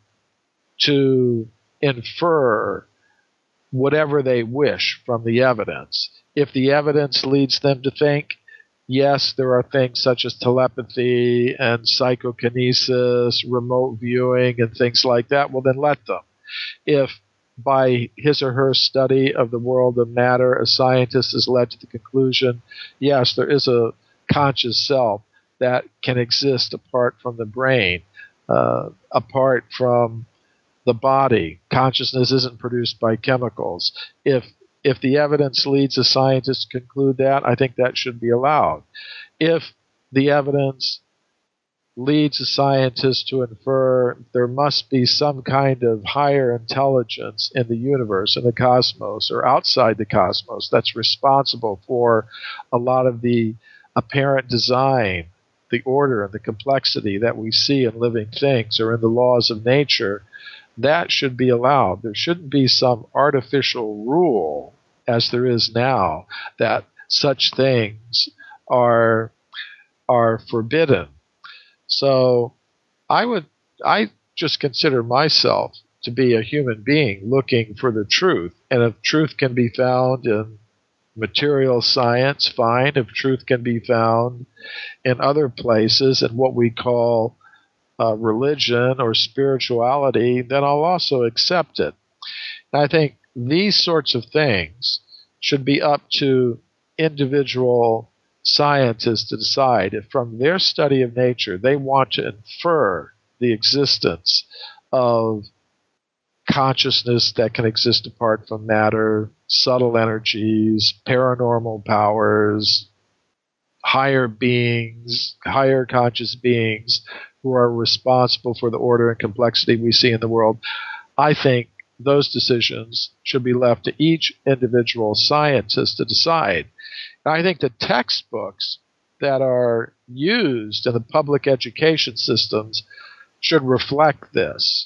to infer whatever they wish from the evidence. If the evidence leads them to think, yes, there are things such as telepathy and psychokinesis, remote viewing, and things like that, well, then let them. If by his or her study of the world of matter, a scientist has led to the conclusion, yes, there is a conscious self that can exist apart from the brain, uh, apart from the body. Consciousness isn't produced by chemicals. If if the evidence leads a scientist to conclude that, I think that should be allowed. If the evidence leads a scientist to infer there must be some kind of higher intelligence in the universe, in the cosmos, or outside the cosmos that's responsible for a lot of the apparent design, the order and the complexity that we see in living things or in the laws of nature, that should be allowed. There shouldn't be some artificial rule, as there is now, that such things are are forbidden. So I would, I just consider myself to be a human being looking for the truth. And if truth can be found in material science, fine. If truth can be found in other places in what we call uh, religion or spirituality, then I'll also accept it. And I think these sorts of things should be up to individual scientists to decide if from their study of nature they want to infer the existence of consciousness that can exist apart from matter, subtle energies, paranormal powers, higher beings, higher conscious beings who are responsible for the order and complexity we see in the world. I think those decisions should be left to each individual scientist to decide. And I think the textbooks that are used in the public education systems should reflect this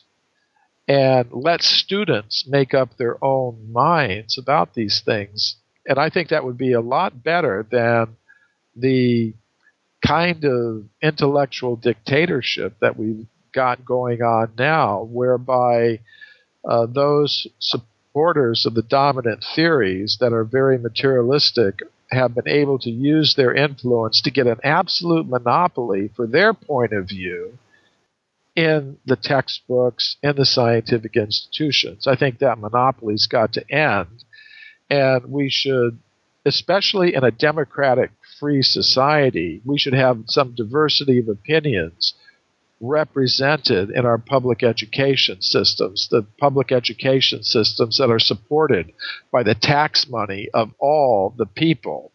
and let students make up their own minds about these things. And I think that would be a lot better than the kind of intellectual dictatorship that we've got going on now, whereby uh, those supporters of the dominant theories that are very materialistic have been able to use their influence to get an absolute monopoly for their point of view in the textbooks, in the scientific institutions. I think that monopoly's got to end, and we should, especially in a democratic, free society, we should have some diversity of opinions represented in our public education systems, the public education systems that are supported by the tax money of all the people.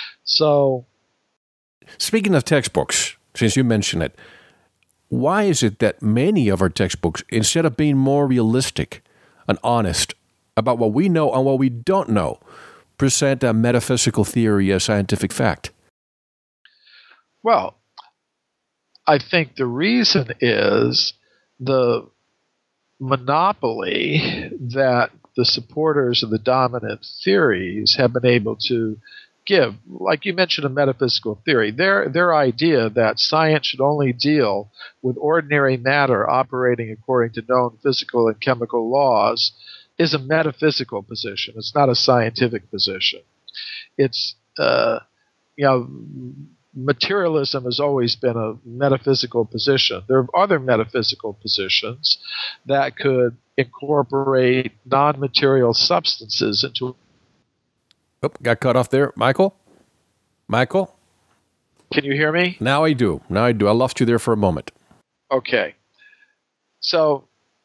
So, speaking of textbooks, since you mentioned it, why is it that many of our textbooks, instead of being more realistic and honest about what we know and what we don't know, present a metaphysical theory as scientific fact? Well, I think the reason is the monopoly that the supporters of the dominant theories have been able to give. Like you mentioned, a metaphysical theory. Their, their idea that science should only deal with ordinary matter operating according to known physical and chemical laws is a metaphysical position. It's not a scientific position. It's, uh, you know, materialism has always been a metaphysical position. There are other metaphysical positions that could incorporate non-material substances into... Oh, got cut off there. Michael? Michael? Can you hear me? Now I do. Now I do. I lost you there for a moment. Okay. So,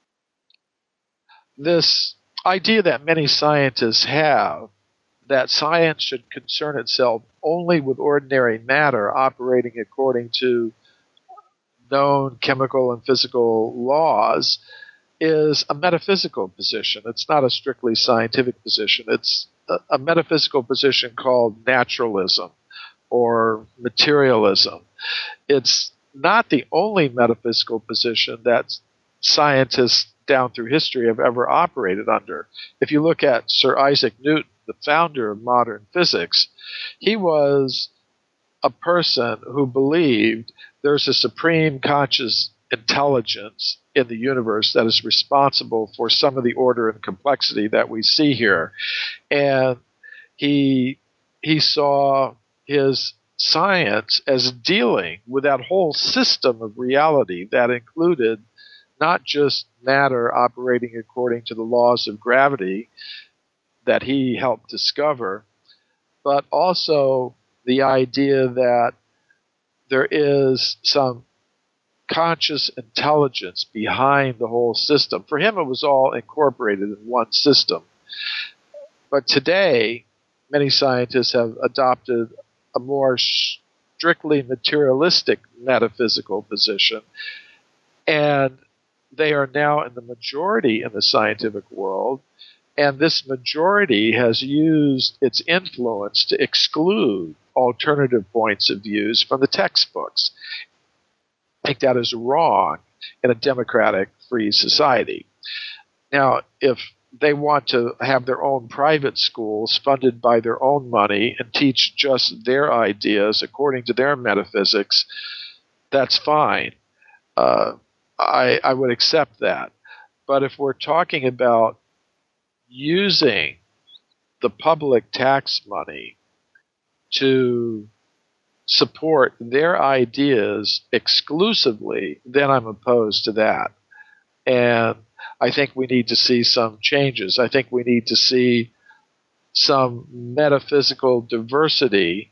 this idea that many scientists have, that science should concern itself only with ordinary matter operating according to known chemical and physical laws, is a metaphysical position. It's not a strictly scientific position. It's a, a metaphysical position called naturalism or materialism. It's not the only metaphysical position that scientists down through history have ever operated under. If you look at Sir Isaac Newton, the founder of modern physics, he was a person who believed there's a supreme conscious intelligence in the universe that is responsible for some of the order and complexity that we see here. And he he saw his science as dealing with that whole system of reality that included not just matter operating according to the laws of gravity that he helped discover, but also the idea that there is some conscious intelligence behind the whole system. For him, it was all incorporated in one system. But today, many scientists have adopted a more strictly materialistic metaphysical position, and they are now in the majority in the scientific world, and this majority has used its influence to exclude alternative points of views from the textbooks. I think that is wrong in a democratic, free society. Now, if they want to have their own private schools funded by their own money and teach just their ideas according to their metaphysics, that's fine. Uh, I, I would accept that. But if we're talking about using the public tax money to support their ideas exclusively, then I'm opposed to that. And I think we need to see some changes. I think we need to see some metaphysical diversity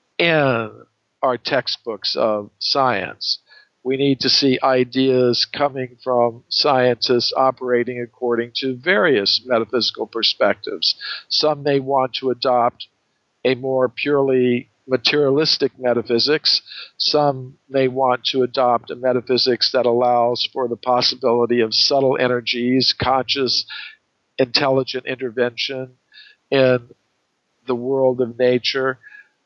in our textbooks of science. We need to see ideas coming from scientists operating according to various metaphysical perspectives. Some may want to adopt a more purely materialistic metaphysics. Some may want to adopt a metaphysics that allows for the possibility of subtle energies, conscious, intelligent intervention in the world of nature.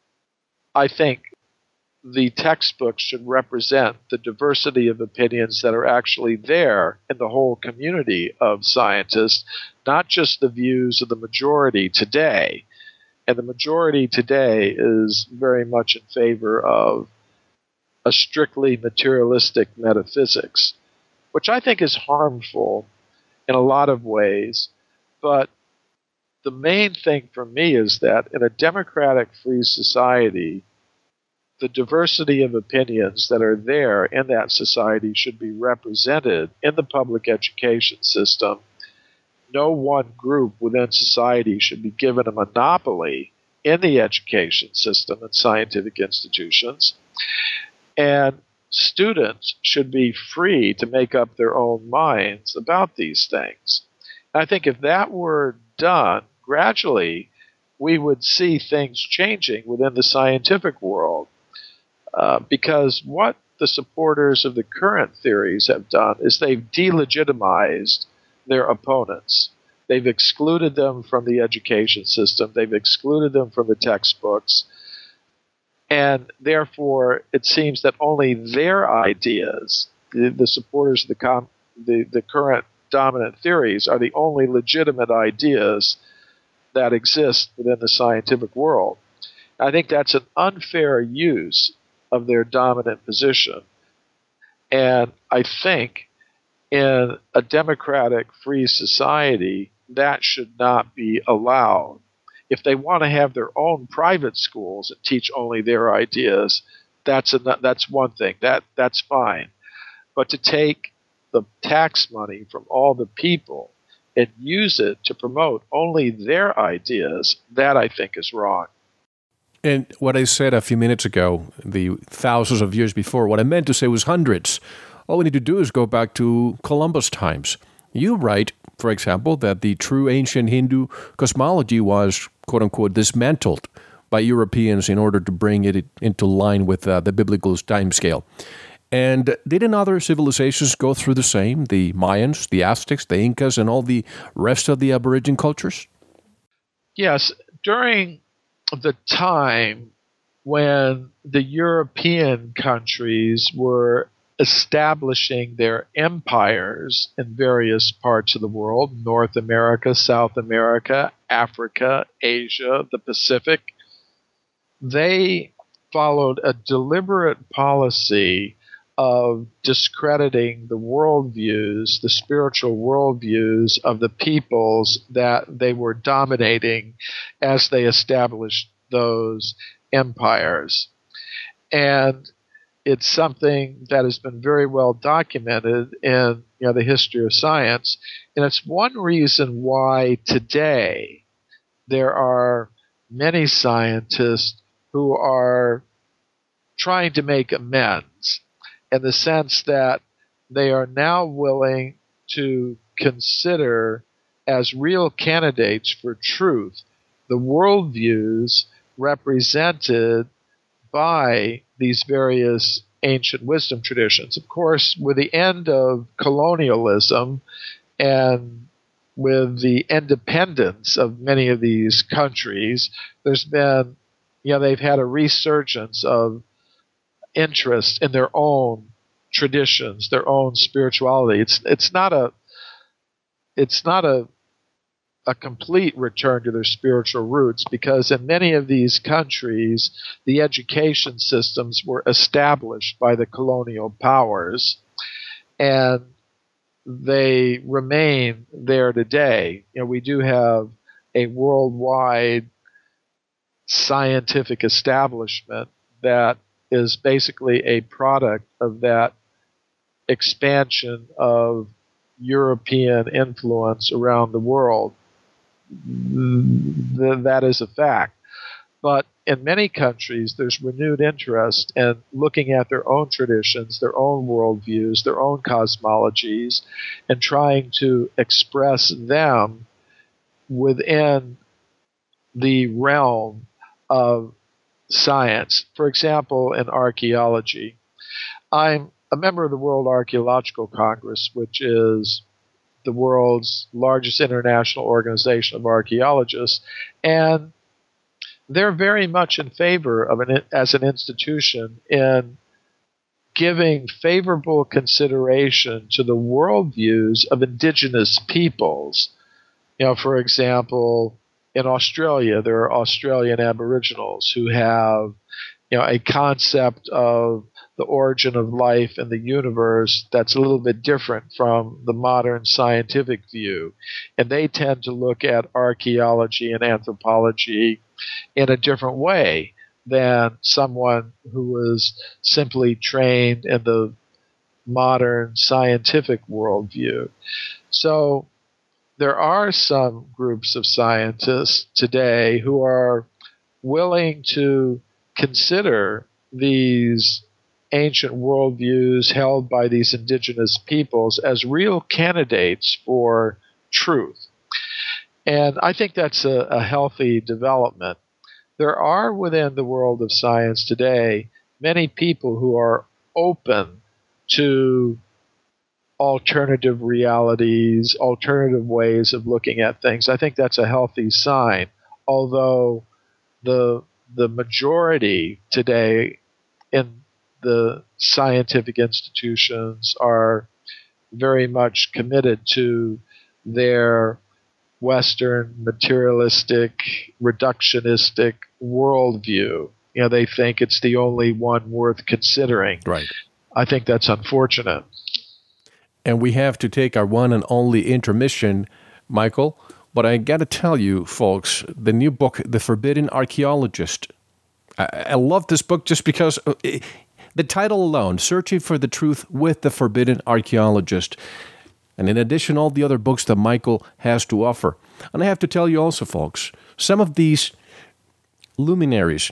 I think the textbooks should represent the diversity of opinions that are actually there in the whole community of scientists, not just the views of the majority today. And the majority today is very much in favor of a strictly materialistic metaphysics, which I think is harmful in a lot of ways. But the main thing for me is that in a democratic free society, the diversity of opinions that are there in that society should be represented in the public education system. No one group within society should be given a monopoly in the education system and scientific institutions. And students should be free to make up their own minds about these things. And I think if that were done, gradually we would see things changing within the scientific world. Uh, because what the supporters of the current theories have done is they've delegitimized their opponents. They've excluded them from the education system. They've excluded them from the textbooks. And therefore, it seems that only their ideas, the, the supporters of the, com, the, the current dominant theories, are the only legitimate ideas that exist within the scientific world. I think that's an unfair use of their dominant position. And I think in a democratic free society, that should not be allowed. If they want to have their own private schools and teach only their ideas, that's a, that's one thing. That that's fine. But to take the tax money from all the people and use it to promote only their ideas, that I think is wrong. And what I said a few minutes ago, the thousands of years before, what I meant to say was hundreds. All we need to do is go back to Columbus times. You write, for example, that the true ancient Hindu cosmology was, quote-unquote, dismantled by Europeans in order to bring it into line with uh, the biblical timescale. And didn't other civilizations go through the same? The Mayans, the Aztecs, the Incas, and all the rest of the Aboriginal cultures? Yes. During the time when the European countries were establishing their empires in various parts of the world, North America, South America, Africa, Asia, the Pacific, they followed a deliberate policy of discrediting the worldviews, the spiritual worldviews of the peoples that they were dominating as they established those empires. And it's something that has been very well documented in you know, the history of science. And it's one reason why today there are many scientists who are trying to make amends, in the sense that they are now willing to consider as real candidates for truth the worldviews represented by these various ancient wisdom traditions. Of course, with the end of colonialism and with the independence of many of these countries, there's been, you know, they've had a resurgence of interest in their own traditions, their own spirituality. It's it's not a it's not a a complete return to their spiritual roots, because in many of these countries, the education systems were established by the colonial powers, and they remain there today. You know, we do have a worldwide scientific establishment that is basically a product of that expansion of European influence around the world. Th- that is a fact. But in many countries, there's renewed interest in looking at their own traditions, their own worldviews, their own cosmologies, and trying to express them within the realm of science. For example, in archaeology, I'm a member of the World Archaeological Congress, which is the world's largest international organization of archaeologists, and they're very much in favor of an as an institution in giving favorable consideration to the worldviews of indigenous peoples. You know, for example, in Australia, there are Australian Aboriginals who have, you know, a concept of the origin of life and the universe that's a little bit different from the modern scientific view. And they tend to look at archaeology and anthropology in a different way than someone who was simply trained in the modern scientific worldview. So there are some groups of scientists today who are willing to consider these ancient worldviews held by these indigenous peoples as real candidates for truth. And I think that's a, a healthy development. There are within the world of science today many people who are open to alternative realities, alternative ways of looking at things. I think that's a healthy sign, although the the majority today in the scientific institutions are very much committed to their Western materialistic, reductionistic worldview. You know, they think it's the only one worth considering. Right. I think that's unfortunate. And we have to take our one and only intermission, Michael. But I got to tell you, folks, the new book, The Forbidden Archaeologist. I, I love this book just because it, the title alone, Searching for the Truth with the Forbidden Archaeologist. And in addition, all the other books that Michael has to offer. And I have to tell you also, folks, some of these luminaries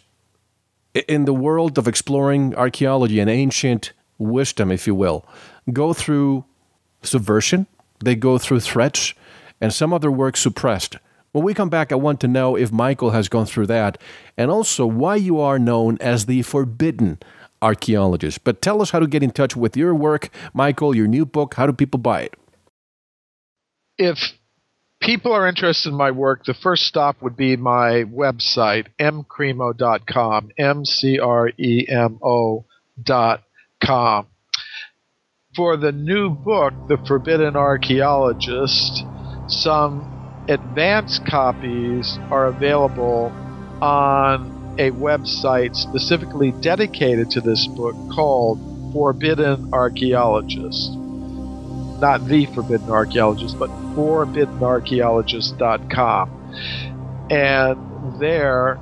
in the world of exploring archaeology and ancient wisdom, if you will, go through subversion, they go through threats, and some of their work suppressed. When we come back, I want to know if Michael has gone through that, and also why you are known as the Forbidden Archaeologist. But tell us how to get in touch with your work, Michael, your new book. How do people buy it? If people are interested in my work, the first stop would be my website, m cremo dot com, M C R E M O dot com. For the new book, The Forbidden Archaeologist, some advanced copies are available on a website specifically dedicated to this book called Forbidden Archaeologist. Not The Forbidden Archaeologist, but forbidden archaeologist dot com. And there,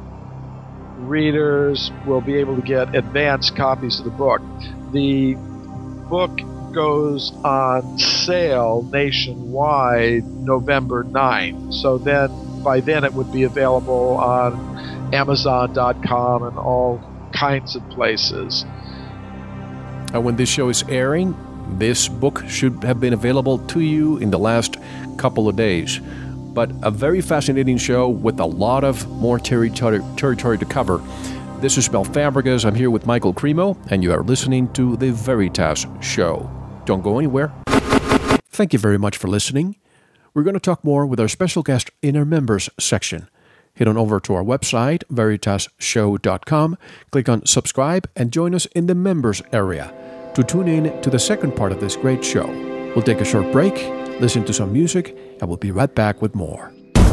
readers will be able to get advanced copies of the book. The book goes on sale nationwide November ninth. So then, by then it would be available on amazon dot com and all kinds of places. And when this show is airing, this book should have been available to you in the last couple of days. But a very fascinating show with a lot of more territory, territory to cover. This is Mel Fabregas. I'm here with Michael Cremo, and you are listening to The Veritas Show. Don't go anywhere. Thank you very much for listening. We're going to talk more with our special guest in our members section. Head on over to our website, veritas show dot com, click on subscribe, and join us in the members area to tune in to the second part of this great show. We'll take a short break, listen to some music, and we'll be right back with more.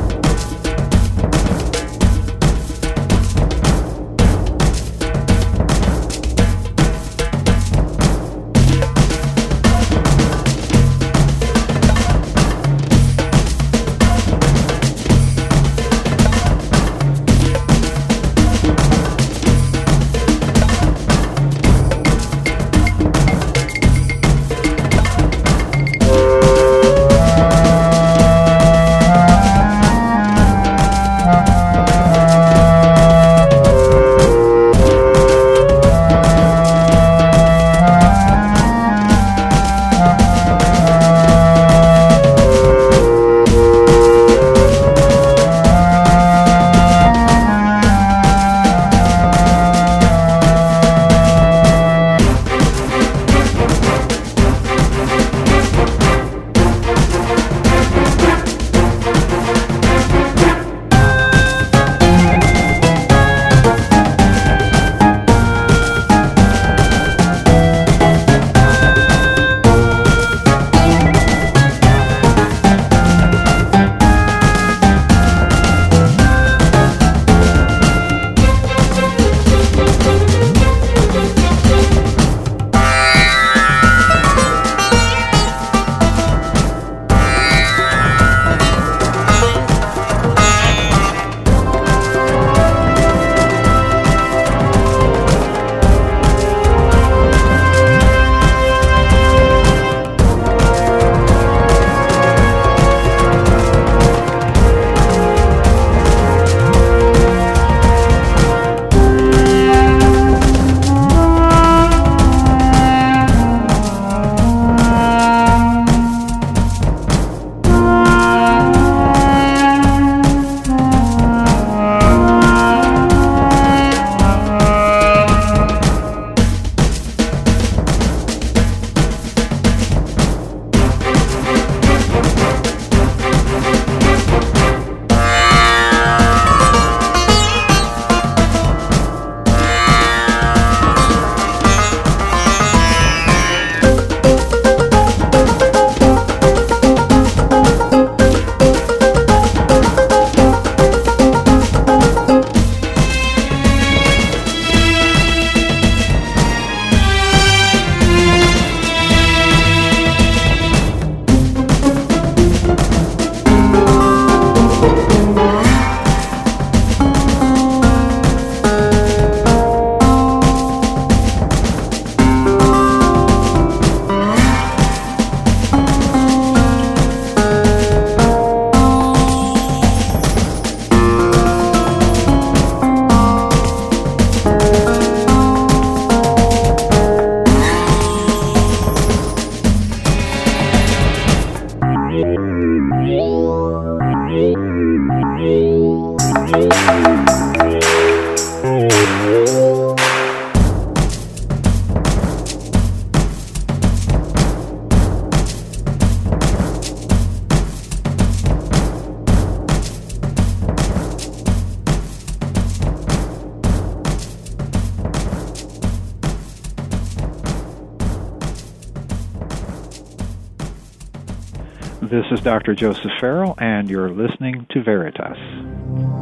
This is Doctor Joseph Farrell, and you're listening to Veritas.